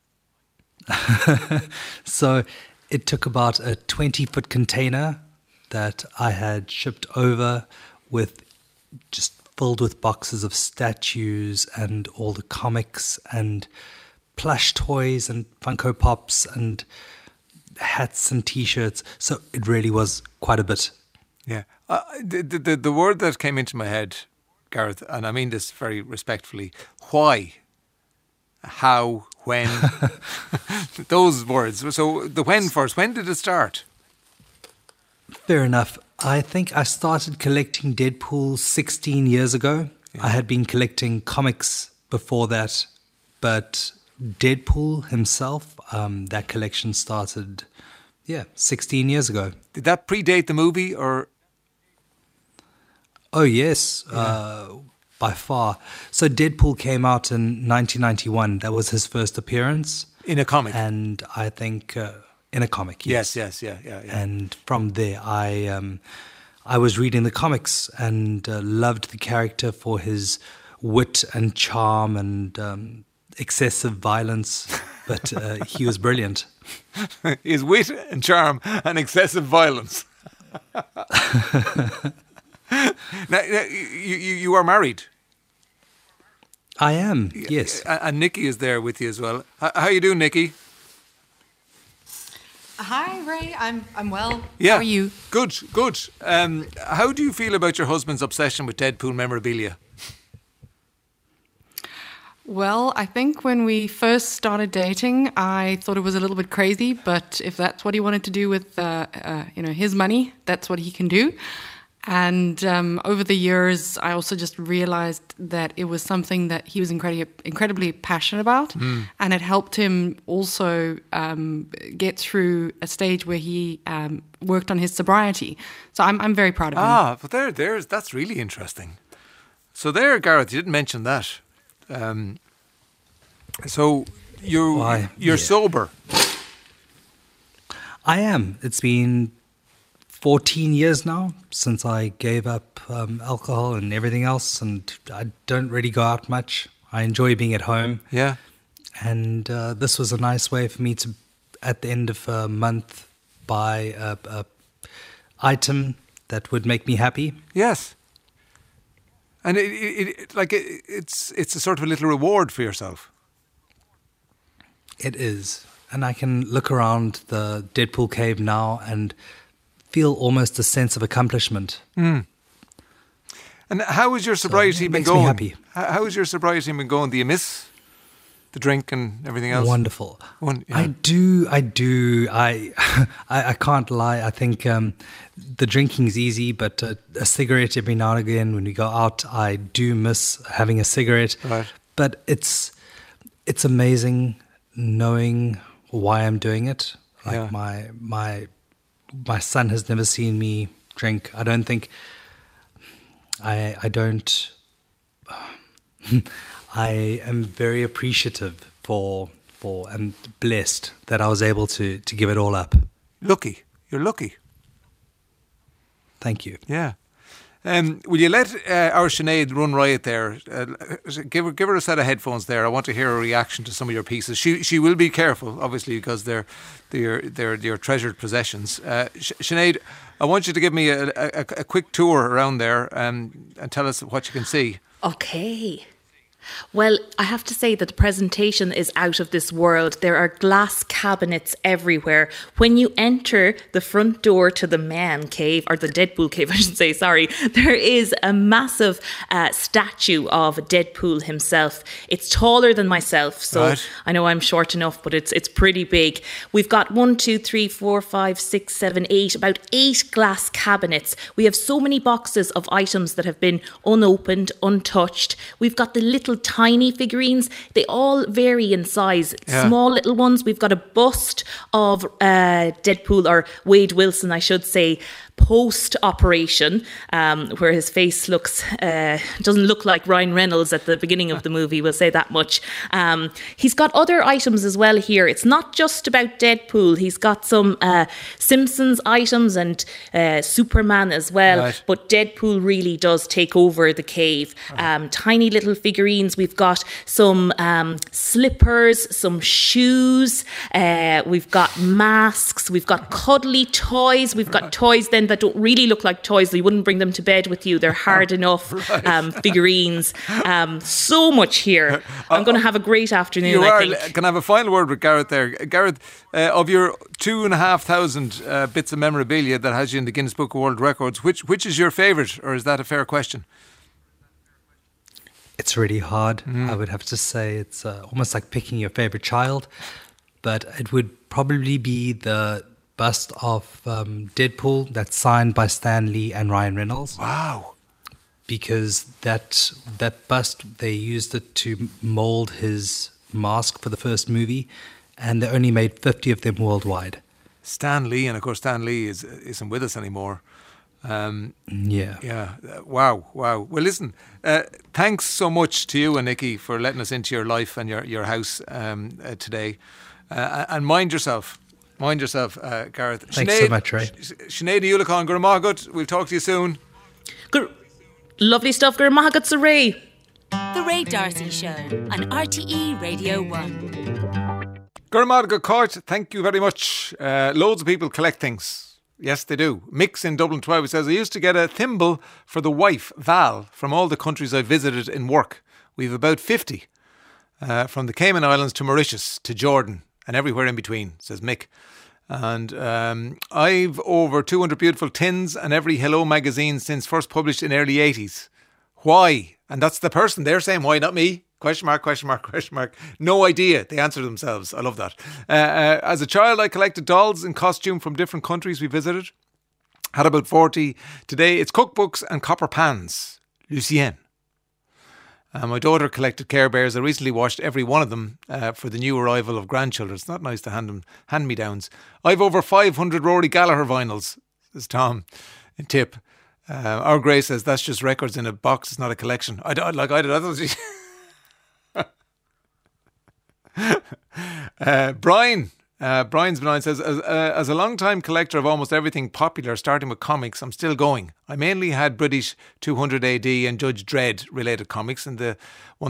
So it took about a 20-foot container that I had shipped over with just filled with boxes of statues and all the comics and plush toys and Funko Pops and hats and T-shirts. So it really was quite a bit. Yeah. The word that came into my head, Gareth, and I mean this very respectfully, why, how, when, those words. So the when first, when did it start? Fair enough. I think I started collecting Deadpool 16 years ago. Yeah. I had been collecting comics before that, but Deadpool himself, that collection started, 16 years ago. Did that predate the movie or? Oh, yes, by far. So Deadpool came out in 1991. That was his first appearance. In a comic? And I think in a comic, yes. Yes, yeah. And from there, I was reading the comics and loved the character for his wit and charm and excessive violence, but he was brilliant. His wit and charm and excessive violence. Now, you are married. I am, yes. And Nikki is there with you as well. How you doing, Nikki? Hi, Ray. I'm well. Yeah. How are you? Good. How do you feel about your husband's obsession with Deadpool memorabilia? Well, I think when we first started dating, I thought it was a little bit crazy, but if that's what he wanted to do with his money, that's what he can do. And over the years, I also just realized that it was something that he was incredibly passionate about, and it helped him also get through a stage where he worked on his sobriety. So I'm very proud of him. But that's really interesting. So there, Gareth, you didn't mention that. So you're sober. I am. It's been 14 years now since I gave up alcohol and everything else, and I don't really go out much. I enjoy being at home. Yeah. And this was a nice way for me to, at the end of a month, buy a item that would make me happy. Yes. And it's a sort of a little reward for yourself. It is. And I can look around the Deadpool cave now and feel almost a sense of accomplishment. And how has your sobriety been going? Makes me happy. How has your sobriety been going? Do you miss the drink and everything else? Wonderful. I do. I can't lie. I think the drinking's easy, but a cigarette every now and again when we go out, I do miss having a cigarette. Right. But it's amazing knowing why I'm doing it. Like my son has never seen me drink. I don't think I don't. I am very appreciative for and blessed that I was able to give it all up. Lucky. You're lucky. Thank you. Yeah. Will you let our Sinead run riot there? Give her a set of headphones there. I want to hear a reaction to some of your pieces. She will be careful, obviously, because they're your treasured possessions. Sinead, I want you to give me a quick tour around there and tell us what you can see. Okay. Well, I have to say that the presentation is out of this world. There are glass cabinets everywhere. When you enter the front door to the man cave, or the Deadpool cave, I should say, sorry, there is a massive statue of Deadpool himself. It's taller than myself, so right. I know I'm short enough, but it's pretty big. We've got 1, 2, 3, 4, 5, 6, 7, 8, about 8 glass cabinets. We have so many boxes of items that have been unopened, untouched. We've got the little tiny figurines. They all vary in size. Yeah. Small little ones. We've got a bust of Deadpool, or Wade Wilson, I should say, post-operation, where his face doesn't look like Ryan Reynolds at the beginning of the movie, we'll say that much. He's got other items as well here. It's not just about Deadpool. He's got some Simpsons items and Superman as well. Right. But Deadpool really does take over the cave. Tiny little figurines figurines. We've got some slippers, some shoes. We've got masks. We've got cuddly toys. We've got toys then that don't really look like toys. So you wouldn't bring them to bed with you. They're hard enough figurines. So much here. I'm going to have a great afternoon, I think. Can I have a final word with Gareth there? Gareth, of your 2,500 bits of memorabilia that has you in the Guinness Book of World Records, which is your favourite, or is that a fair question? It's really hard. I would have to say it's almost like picking your favourite child, but it would probably be the bust of Deadpool that's signed by Stan Lee and Ryan Reynolds. Wow. Because that bust, they used it to mould his mask for the first movie, and they only made 50 of them worldwide. Stan Lee, and of course Stan Lee isn't with us anymore. Yeah. Wow. Well, listen, thanks so much to you and Nikki for letting us into your life and your house today. And mind yourself, Gareth. Thanks so much, Ray. Sinead Ulicon, Gura Mahagat. We'll talk to you soon. Lovely stuff, Gura Mahagat sa Ray. The Ray D'Arcy Show on RTE Radio 1. Gura Mahagat Court, thank you very much. Loads of people collect things. Yes, they do. Mix in Dublin 12 says, I used to get a thimble for the wife, Val, from all the countries I visited in work. We've about 50. From the Cayman Islands to Mauritius to Jordan and everywhere in between, says Mick. And I've over 200 beautiful tins and every Hello magazine since first published in early 80s. Why? And that's the person. They're saying, why, not me? Question mark, question mark, question mark. No idea. They answer themselves. I love that. As a child, I collected dolls in costume from different countries we visited. Had about 40. Today, it's cookbooks and copper pans. Lucien. My daughter collected Care Bears. I recently washed every one of them for the new arrival of grandchildren. It's not nice to hand them hand-me-downs. I've over 500 Rory Gallagher vinyls, says Tom in Tip. Our Grace says that's just records in a box. It's not a collection. I Brian's benign says, as a long-time collector of almost everything popular, starting with comics, I'm still going. I mainly had British 200 AD and Judge Dredd related comics in the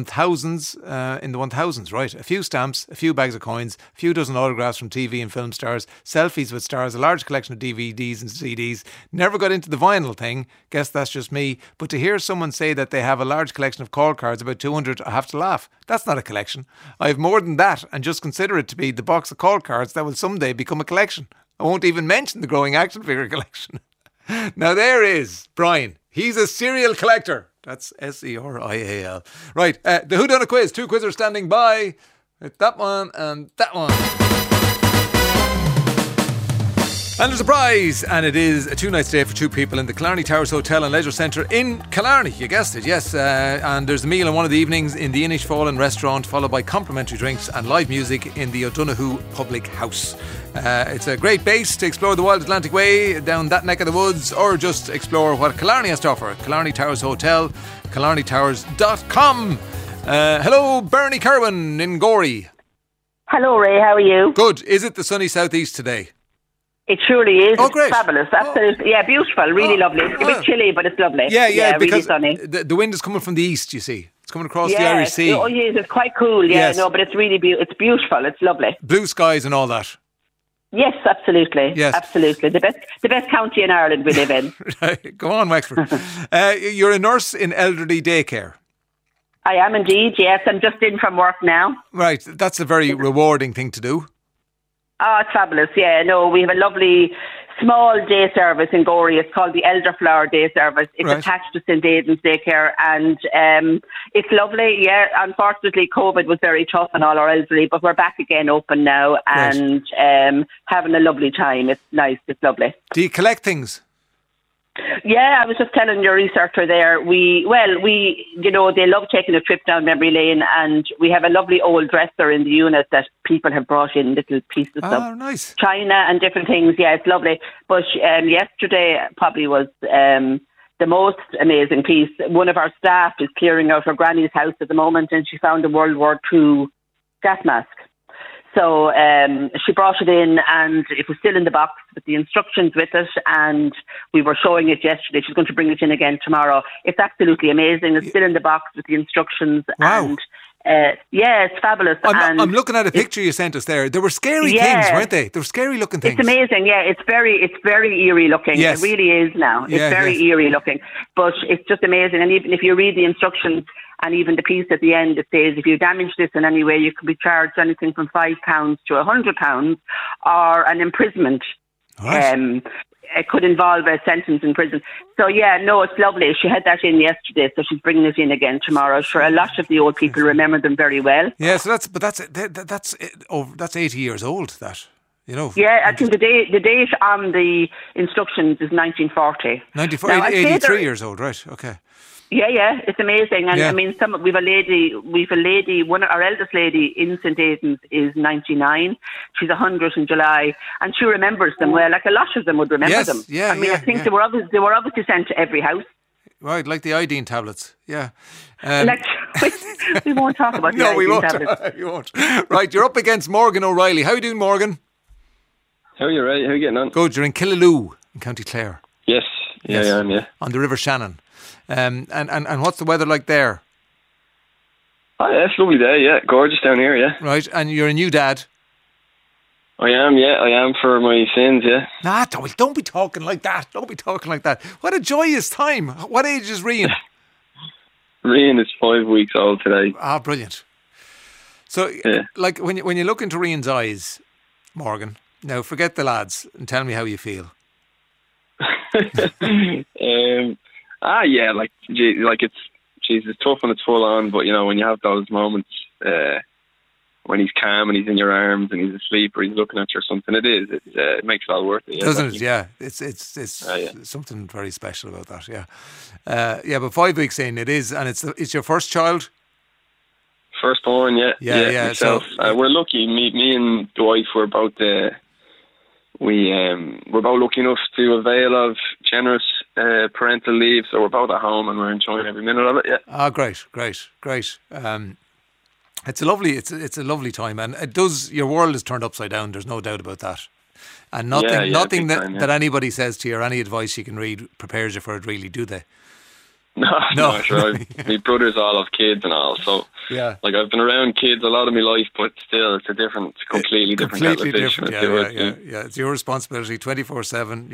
1000s, right? A few stamps, a few bags of coins, a few dozen autographs from TV and film stars, selfies with stars, a large collection of DVDs and CDs. Never got into the vinyl thing. Guess that's just me. But to hear someone say that they have a large collection of call cards, about 200, I have to laugh. That's not a collection. I have more than that, and just consider it to be the box of call cards that will someday become a collection. I won't even mention the growing action figure collection. Now there is Brian. He's a serial collector. That's SERIAL. Right, the Whodunit quiz. 2 quizzers standing by. That one and that one. And there's a prize, and it is a 2-night stay for 2 people in the Killarney Towers Hotel and Leisure Centre in Killarney. You guessed it, yes. And there's a meal on one of the evenings in the Inishfallen restaurant, followed by complimentary drinks and live music in the O'Donoghue Public House. It's a great base to explore the Wild Atlantic Way down that neck of the woods, or just explore what Killarney has to offer. Killarney Towers Hotel, killarneytowers.com. Hello, Bernie Kerwin in Gorey. Hello, Ray. How are you? Good. Is it the sunny southeast today? It surely is. Oh, great. It's fabulous. Absolutely. Yeah, beautiful. Really lovely. It's a bit chilly, but it's lovely. Yeah, because really sunny. The wind is coming from the east, you see. It's coming across the Irish Sea. Oh, yes, it's quite cool. Yeah, Yes. no, but it's really it's beautiful. It's lovely. Blue skies and all that. Yes, absolutely. Yes. Absolutely. The best county in Ireland we live in. Go on, Wexford. You're a nurse in elderly daycare. I am indeed, yes. I'm just in from work now. Right, that's a very rewarding thing to do. Oh, it's fabulous. Yeah, no, we have a lovely small day service in Gorey. It's called the Elderflower Day Service. It's Right. attached to St. Aidan's Daycare, and it's lovely. Yeah, unfortunately, COVID was very tough on all our elderly, but we're back again open now and having a lovely time. It's nice. It's lovely. Do you collect things? Yeah, I was just telling your researcher there, we they love taking a trip down memory lane, and we have a lovely old dresser in the unit that people have brought in little pieces of nice. china and different things. Yeah, it's lovely. But yesterday probably was the most amazing piece. One of our staff is clearing out her granny's house at the moment, and she found a World War II gas mask. So she brought it in, and it was still in the box with the instructions with it, and we were showing it yesterday. She's going to bring it in again tomorrow. It's absolutely amazing. It's still in the box with the instructions. Wow. And it's fabulous. I'm looking at a picture you sent us there. There were scary things, weren't they? They were scary looking things. It's amazing, yeah. It's very eerie looking. Yes. It really is now. It's very eerie looking. But it's just amazing. And even if you read the instructions and even the piece at the end, it says if you damage this in any way, you can be charged anything from £5 to £100 or an imprisonment. Right. It could involve a sentence in prison. So it's lovely. She had that in yesterday, so she's bringing it in again tomorrow. Sure, a lot of the old people remember them very well. Yeah, so that's 80 years old. That, you know. Yeah, I think the date on the instructions is 1940. 83 years old, right? Okay. Yeah, it's amazing. And I mean, we've a lady, our eldest lady in St. Aidan's is 99. She's 100 in July, and she remembers them well. Like a lot of them would remember them. Yeah, I mean, I think they were obviously sent to every house. Right, like the iodine tablets. Yeah. We won't talk about the iodine tablets. We won't. Right, you're up against Morgan O'Reilly. How are you doing, Morgan? How are you, right? How are you getting on? Good. You're in Killaloo in County Clare. Yes. Yeah, I am. Yeah. On the River Shannon. And what's the weather like there? Oh, yeah, it's a lovely day, yeah. Gorgeous down here, yeah. Right, and you're a new dad? I am, yeah. I am for my sins, yeah. Nah, don't be talking like that. Don't be talking like that. What a joyous time. What age is Rian? Rian is 5 weeks old today. Ah, brilliant. So, like, when you look into Rian's eyes, Morgan, now forget the lads and tell me how you feel. It's tough when it's full on, but you know, when you have those moments when he's calm and he's in your arms and he's asleep or he's looking at you or something, it makes it all worth it. Yeah, doesn't it? Yeah, it's something very special about that. Yeah, but 5 weeks in it is, and it's your first child. Firstborn, yeah. Myself. So we're lucky. Me and the wife were about we're both lucky enough to avail of generous parental leave, so we're both at home and we're enjoying every minute of it. Yeah. Ah, great. It's a lovely time, and it does. Your world is turned upside down. There's no doubt about that. And nothing that anybody says to you or any advice you can read prepares you for it. Really, do they? No, sure. My brothers all have kids and all, so like I've been around kids a lot of my life, but still, it's a completely different. Yeah. It's your responsibility 24/7.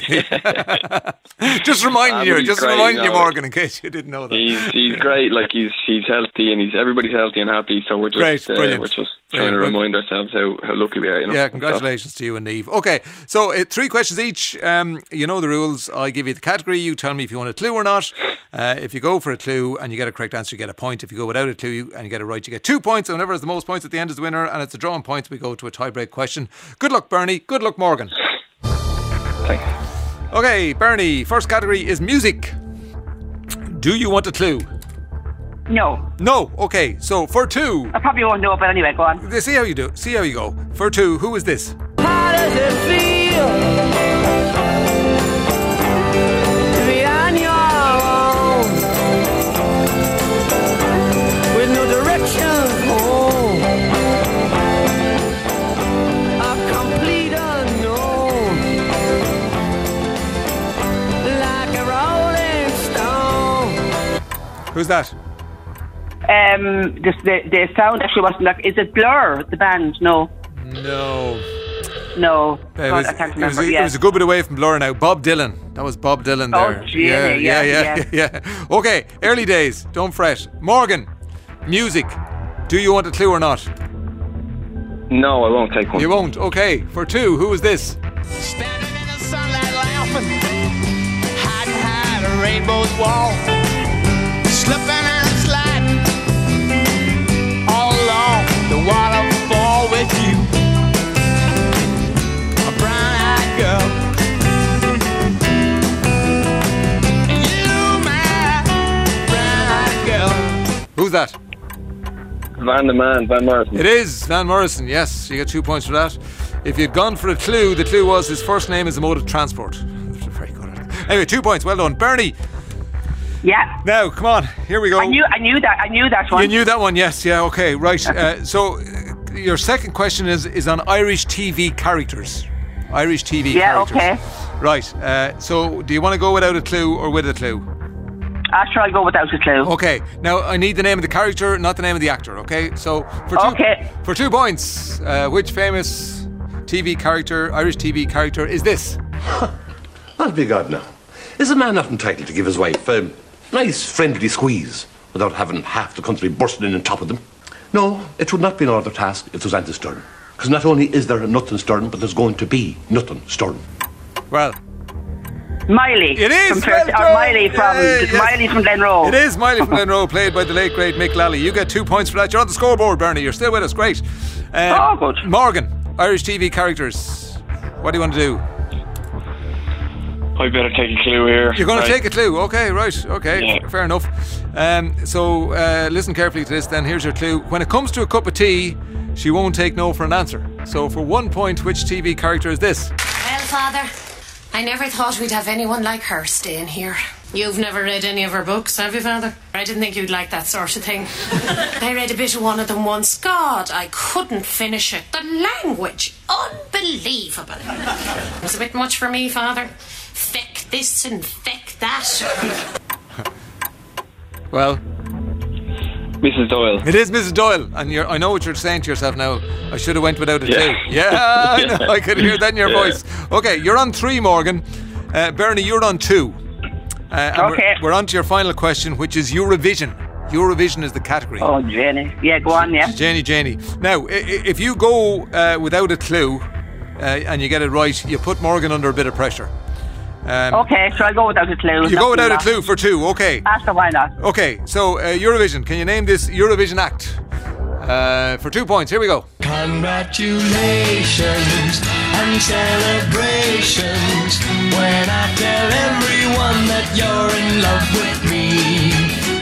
Just reminding you, Morgan, in case you didn't know that. He's great. Like he's healthy, and everybody's healthy and happy. So we're just trying to remind ourselves how lucky we are. You know? Yeah, congratulations to you and Niamh. Okay, so 3 questions each. You know the rules. I give you the category. You tell me if you want a clue or not. If you go for a clue and you get a correct answer, you get a point. If you go without a clue and you get it right, you get 2 points. And whoever has the most points at the end is the winner. And it's a draw on points. We go to a tie-break question. Good luck, Bernie. Good luck, Morgan. Thanks. Okay, Bernie. First category is music. Do you want a clue? No. Okay. So for 2, I probably won't know, but anyway, go on. See how you do. See how you go. For 2, who is this? How does it feel to be on your own with no direction home, a complete unknown, like a rolling stone? Who's that? The sound actually wasn't like. Is it Blur, the band? No. God, I can't remember. It was a good bit away from Blur now. Bob Dylan. That was Bob Dylan there. Oh, really? Yeah. Okay, early days. Don't fret. Morgan, music. Do you want a clue or not? No, I won't take one. You won't? Okay. For 2, who is this? Standing in the sunlight laughing, hiding a rainbow's wall, slipping and sliding all along the waterfall with you, a brown-eyed girl. You, my brown-eyed girl. Who's that? Van Morrison. It is Van Morrison, yes. You get 2 points for that. If you'd gone for a clue, the clue was his first name is a mode of transport. Very good. Anyway, 2 points. Well done. Bernie. Yeah. Now, come on. Here we go. I knew that one. You knew that one, yes. Yeah, okay. Right. So, your second question is on Irish TV characters. Irish TV characters. Yeah, okay. Right. So, do you want to go without a clue or with a clue? Sure, I'll go without a clue. Okay. Now, I need the name of the character, not the name of the actor, okay? So, for 2 points, which famous TV character, Irish TV character, is this? I'll be God now. Is a man not entitled to give his wife a nice friendly squeeze without having half the country bursting in on top of them? No, it would not be an other task if there was anything stirring. Because not only is there nothing stirring, but there's going to be nothing stirring. Well, Miley. It is. Miley from Glenroe. It is Miley from Glenroe, played by the late great Mick Lally. You get 2 points for that. You're on the scoreboard, Bernie. You're still with us. Great. Good. Morgan, Irish TV characters. What do you want to do? I better take a clue here. You're going to take a clue. Okay, right. Okay, yeah. Fair enough. So listen carefully to this then. Here's your clue. When it comes to a cup of tea, she won't take no for an answer. So for 1 point, which TV character is this? Well, Father, I never thought we'd have anyone like her staying here. You've never read any of her books, have you, Father? I didn't think you'd like that sort of thing. I read a bit of one of them once. God, I couldn't finish it. The language, unbelievable. It was a bit much for me, Father. Feck this and feck that. Well, Mrs. Doyle. It is Mrs. Doyle, and I know what you're saying to yourself now. I should have went without a clue. Yeah, I know. I could hear that in your voice. Okay, you're on 3, Morgan. Bernie, you're on 2. Okay. We're on to your final question, which is Eurovision. Eurovision is the category. Oh, Jenny. Yeah, go on, yeah. Jenny. Now, if you go without a clue and you get it right, you put Morgan under a bit of pressure. Okay, so I'll go without a clue. You go without a clue for 2, okay. After, why not? Okay, so Eurovision. Can you name this Eurovision act? For 2 points, here we go. Congratulations and celebrations when I tell everyone that you're in love with me.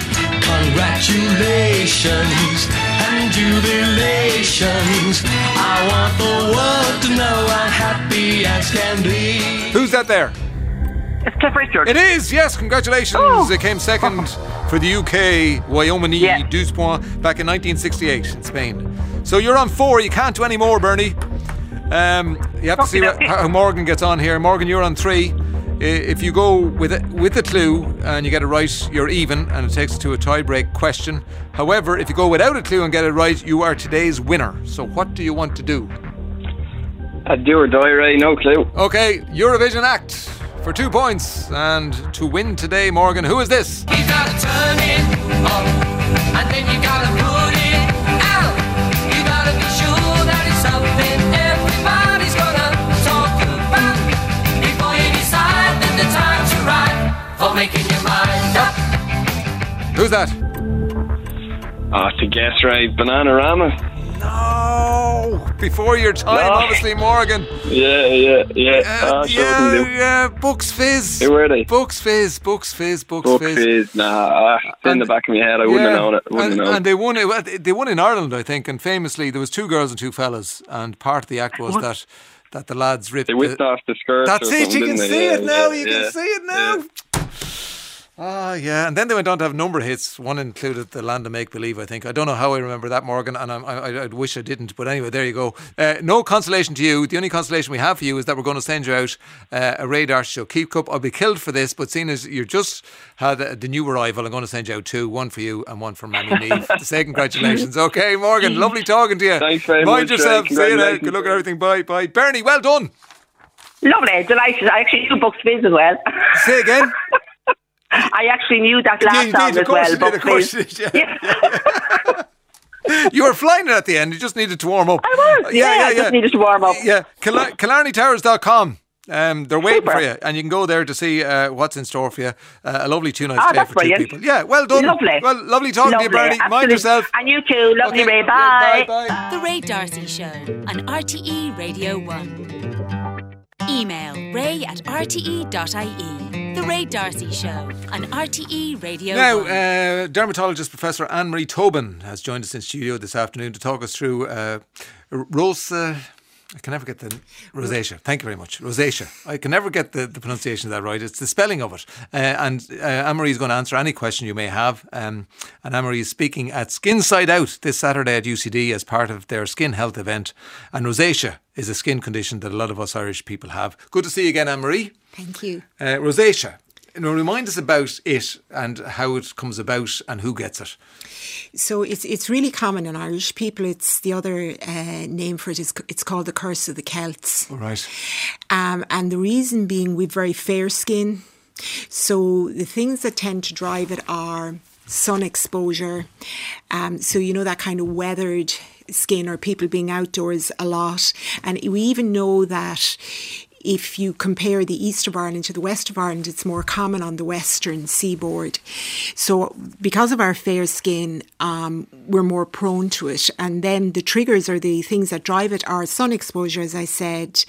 Congratulations and jubilations. I want the world to know I'm happy as can be. Who's that there? It's Cliff Richard. It is, yes, congratulations. It came second for the UK, Wyoming, 12 points, back in 1968 in Spain. So you're on 4, you can't do any more, Bernie. You have to see how Morgan gets on here. Morgan, you're on 3. If you go with the clue and you get it right, you're even, and it takes us to a tie-break question. However, if you go without a clue and get it right, you are today's winner. So what do you want to do? I'd do or die, Ray, no clue. Okay, Eurovision act for 2 points. And to win today, Morgan, who is this? You gotta turn it up, and then you gotta put it out. You gotta be sure that it's something everybody's gonna talk about before you decide that the time's right for making your mind up. Who's that? To guess right, Bananarama. No, before your time, obviously, Morgan. Yeah. Bucks Fizz. Who were they? Bucks Fizz. Nah, it's in the back of my head. I wouldn't have known it. And they won it. They won in Ireland, I think, and famously there was 2 girls and 2 fellas, and part of the act was that the lads ripped. They whipped off the skirt. That's it. You can see it now. You can Yeah. see it now. Yeah, and then they went on to have number hits. One included The Land of Make Believe, I think. I don't know how I remember that, Morgan, and I wish I didn't. But anyway, there you go. No consolation to you. The only consolation we have for you is that we're going to send you out a Ray Darcy Show Keep Cup. I'll be killed for this, but seeing as you just had the new arrival, I'm going to send you out 2. One for you and one for Mammy Neve to say congratulations. Okay, Morgan, lovely talking to you. Thanks very much. Mind yourself. See you now. Good luck at everything. Bye. Bernie, well done. Lovely, delighted. I actually knew Bucks Fizz as well. Say again? I actually knew that last song as well. Of course you did, yeah. You were flying it at the end. You just needed to warm up. I was. I just needed to warm up. Yeah. KillarneyTowers.com. They're waiting for you, and you can go there to see what's in store for you. A lovely 2 nights stay for brilliant. 2 people. Yeah, well done. Lovely. Well, lovely talking to you, Bernie. Absolutely. Mind yourself. And you too. Lovely, Ray. Bye. Bye. The Ray Darcy Show on RTE Radio 1. Email ray@rte.ie. The Ray Darcy Show on RTE Radio 1. Now, dermatologist Professor Anne-Marie Tobin has joined us in studio this afternoon to talk us through I can never get the rosacea. Thank you very much. Rosacea. I can never get the pronunciation of that right. It's the spelling of it. And Anne-Marie is going to answer any question you may have. And Anne-Marie is speaking at Skin Side Out this Saturday at UCD as part of their skin health event. And rosacea is a skin condition that a lot of us Irish people have. Good to see you again, Anne-Marie. Thank you. Rosacea. Remind us about it and how it comes about and who gets it. So it's really common in Irish people. It's the other name for it is it's called the curse of the Celts. All right. And the reason being we've very fair skin. So the things that tend to drive it are sun exposure. So that kind of weathered skin or people being outdoors a lot. And we even know that if you compare the east of Ireland to the west of Ireland, it's more common on the western seaboard. So because of our fair skin, we're more prone to it. And then the triggers or the things that drive it are sun exposure, as I said,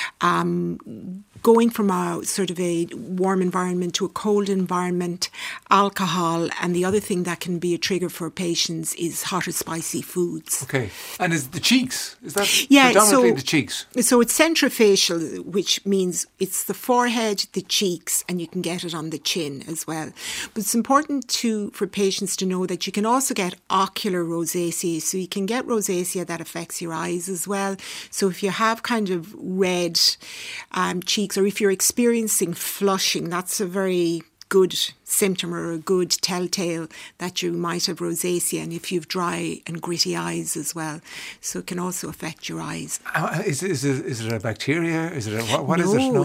going from a sort of a warm environment to a cold environment, alcohol, and the other thing that can be a trigger for patients is hot or spicy foods. Okay. And is the cheeks? Is that predominantly the cheeks? So it's centrofacial, which means it's the forehead, the cheeks, and you can get it on the chin as well. But it's important for patients to know that you can also get ocular rosacea. So you can get rosacea that affects your eyes as well. So if you have kind of red cheeks, or if you're experiencing flushing, that's a very good symptom or a good telltale that you might have rosacea, and if you've dry and gritty eyes as well. So it can also affect your eyes. Is it a bacteria? Is it what is it? No,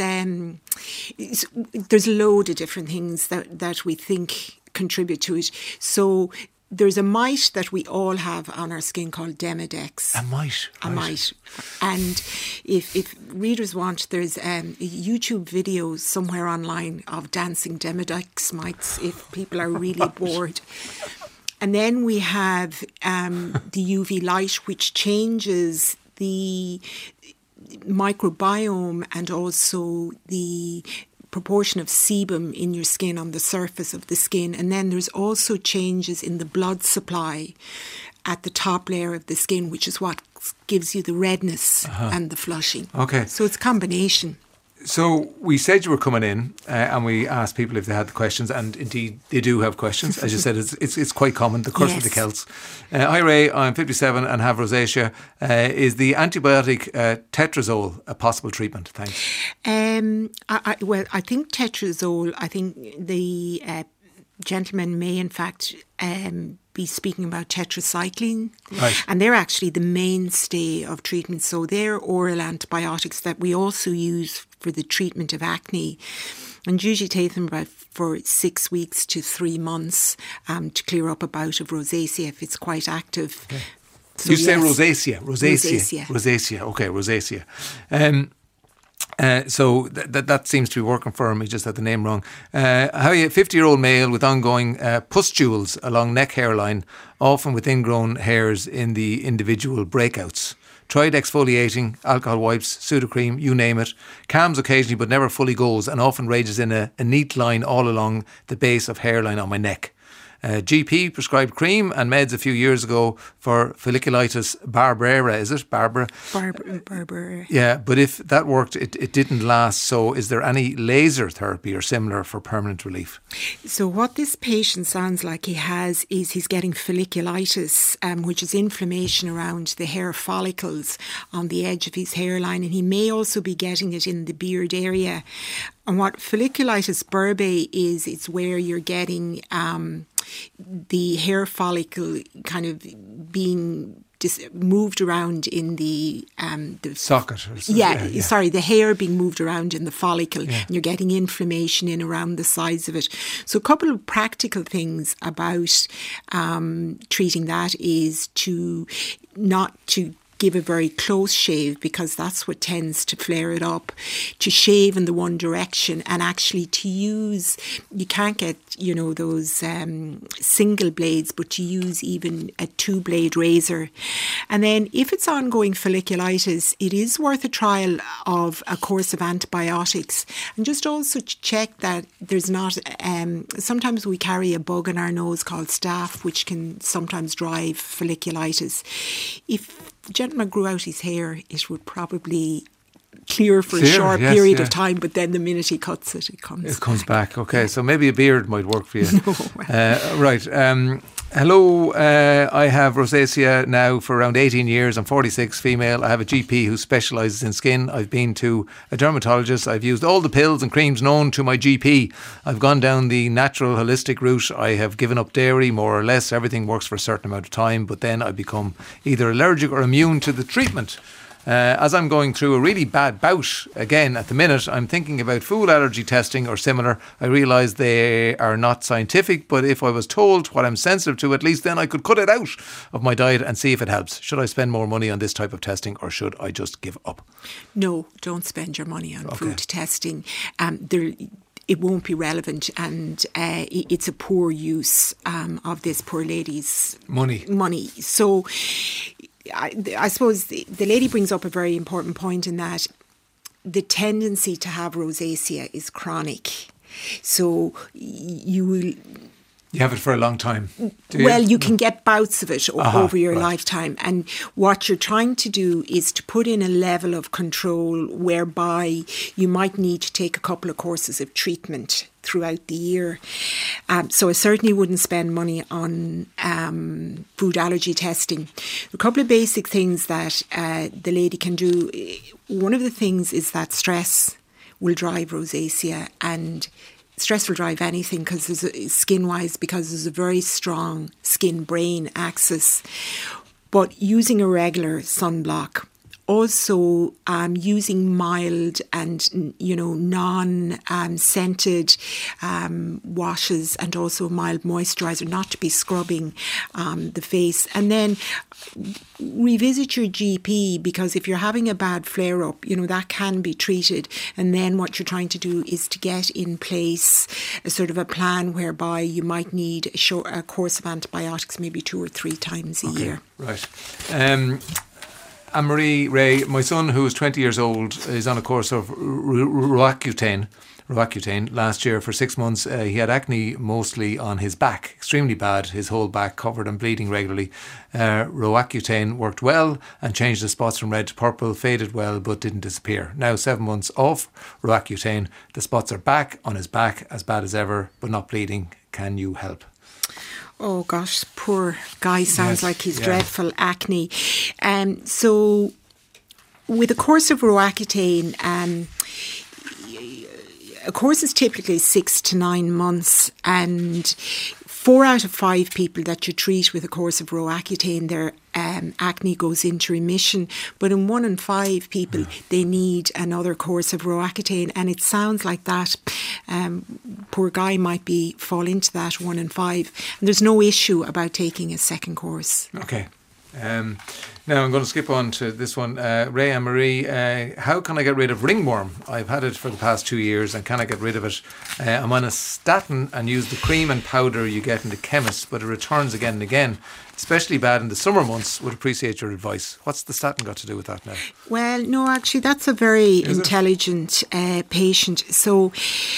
it's there's a load of different things that we think contribute to it. So there's a mite that we all have on our skin called Demodex. A mite? A mite. And if readers want, there's a YouTube video somewhere online of dancing Demodex mites if people are really bored. And then we have the UV light, which changes the microbiome and also the proportion of sebum in your skin on the surface of the skin. And then there's also changes in the blood supply at the top layer of the skin, which is what gives you the redness and the flushing. Okay. So it's a combination. So we said you were coming in and we asked people if they had the questions, and indeed they do have questions. As you said, it's quite common, the curse of the Celts. Hi Ray, I'm 57 and have rosacea. Is the antibiotic tetrazole a possible treatment? Thanks. I think tetrazole, I think the gentleman may in fact be speaking about tetracycline. Right. And they're actually the mainstay of treatment. So they're oral antibiotics that we also use for the treatment of acne. And usually take them for 6 weeks to 3 months to clear up a bout of rosacea if it's quite active. Okay. So you say rosacea. Rosacea. Okay, rosacea. So that seems to be working for him. He just had the name wrong. How are you? 50-year-old male with ongoing pustules along neck hairline, often with ingrown hairs in the individual breakouts. Tried exfoliating, alcohol wipes, Sudocrem, you name it. Calms occasionally but never fully goes, and often rages in a neat line all along the base of hairline on my neck. GP prescribed cream and meds a few years ago for folliculitis Barbara, is it? Barbara? Barbara. Yeah, but if that worked, it didn't last. So is there any laser therapy or similar for permanent relief? So what this patient sounds like he has is he's getting folliculitis, which is inflammation around the hair follicles on the edge of his hairline, and he may also be getting it in the beard area. And what folliculitis Burbae is, it's where you're getting the hair follicle kind of being moved around in the socket. The hair being moved around in the follicle, and you're getting inflammation in around the sides of it. So a couple of practical things about treating that is to not to give a very close shave, because that's what tends to flare it up, to shave in the one direction, and actually to use, you can't get, those single blades, but to use even a 2-blade razor. And then if it's ongoing folliculitis, it is worth a trial of a course of antibiotics, and just also to check that there's not, sometimes we carry a bug in our nose called staph, which can sometimes drive folliculitis. If the gentleman grew out his hair, it would probably clear for a short period of time, but then the minute he cuts it, it comes back. Okay, so maybe a beard might work for you. Right. Hello, I have rosacea now for around 18 years. I'm 46, female. I have a GP who specialises in skin. I've been to a dermatologist. I've used all the pills and creams known to my GP. I've gone down the natural holistic route. I have given up dairy, more or less. Everything works for a certain amount of time, but then I become either allergic or immune to the treatment. As I'm going through a really bad bout, again, at the minute, I'm thinking about food allergy testing or similar. I realise they are not scientific, but if I was told what I'm sensitive to, at least then I could cut it out of my diet and see if it helps. Should I spend more money on this type of testing, or should I just give up? No, don't spend your money on food testing. It won't be relevant, and it's a poor use of this poor lady's money. So I suppose the lady brings up a very important point in that the tendency to have rosacea is chronic. So you have it for a long time. You can get bouts of it over your lifetime. And what you're trying to do is to put in a level of control whereby you might need to take a couple of courses of treatment throughout the year. So I certainly wouldn't spend money on food allergy testing. A couple of basic things that the lady can do. One of the things is that stress will drive rosacea, and stress will drive anything skin-wise, because there's a very strong skin-brain axis. But using a regular sunblock, also using mild and non-scented washes, and also mild moisturiser, not to be scrubbing the face. And then revisit your GP, because if you're having a bad flare-up, that can be treated. And then what you're trying to do is to get in place a sort of a plan whereby you might need a course of antibiotics maybe 2 or 3 times a year. Right. Anne-Marie Ray, my son, who is 20 years old, is on a course of Roaccutane last year for 6 months. He had acne mostly on his back, extremely bad, his whole back covered and bleeding regularly. Roaccutane worked well and changed the spots from red to purple, faded well but didn't disappear. Now 7 months off Roaccutane, the spots are back on his back as bad as ever but not bleeding. Can you help? Oh gosh, poor guy, sounds like he's dreadful acne. So with a course of Roaccutane, a course is typically 6 to 9 months, and 4 out of 5 people that you treat with a course of Roaccutane, their acne goes into remission. But in 1 in 5 people, they need another course of Roaccutane, and it sounds like that poor guy might fall into that 1 in 5. And there's no issue about taking a second course. Okay. Now I'm going to skip on to this one. Ray and Marie, how can I get rid of ringworm? I've had it for the past 2 years, and can I get rid of it? I'm on a statin and use the cream and powder you get in the chemist, but it returns again and again. Especially bad in the summer months. Would appreciate your advice. What's the statin got to do with that now? Well, no, actually, that's a very intelligent patient. So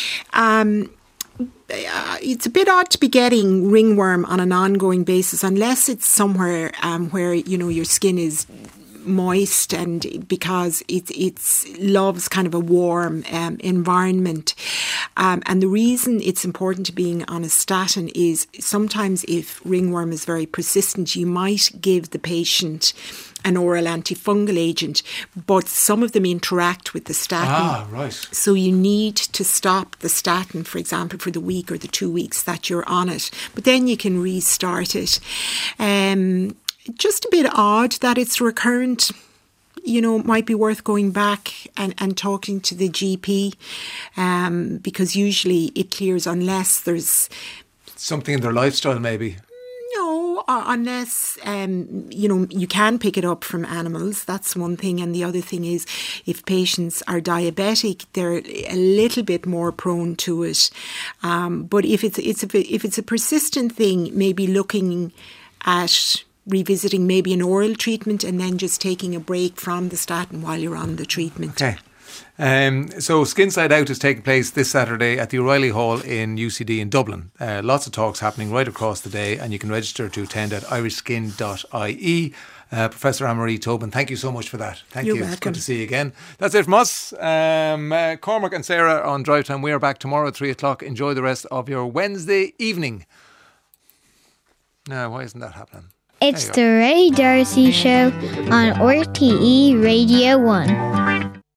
it's a bit odd to be getting ringworm on an ongoing basis, unless it's somewhere where your skin is moist, and because it loves kind of a warm environment. And the reason it's important to being on a statin is sometimes if ringworm is very persistent, you might give the patient an oral antifungal agent, but some of them interact with the statin. Right. So you need to stop the statin, for example, for the week or the 2 weeks that you're on it. But then you can restart it. Just a bit odd that it's recurrent. It might be worth going back and talking to the GP, because usually it clears unless there's something in their lifestyle, maybe. No, unless, you can pick it up from animals. That's one thing. And the other thing is, if patients are diabetic, they're a little bit more prone to it. But if it's a persistent thing, maybe looking at revisiting maybe an oral treatment and then just taking a break from the statin while you're on the treatment. Okay. So Skin Side Out is taking place this Saturday at the O'Reilly Hall in UCD in Dublin. Lots of talks happening right across the day, and you can register to attend at irishskin.ie. Professor Anne-Marie Tobin, thank you so much for that. Thank you. Welcome. It's good to see you again. That's it from us. Cormac and Sarah on Drive Time. We are back tomorrow at 3 o'clock. Enjoy the rest of your Wednesday evening. Now, why isn't that happening? It's the Ray Darcy Show on RTE Radio 1.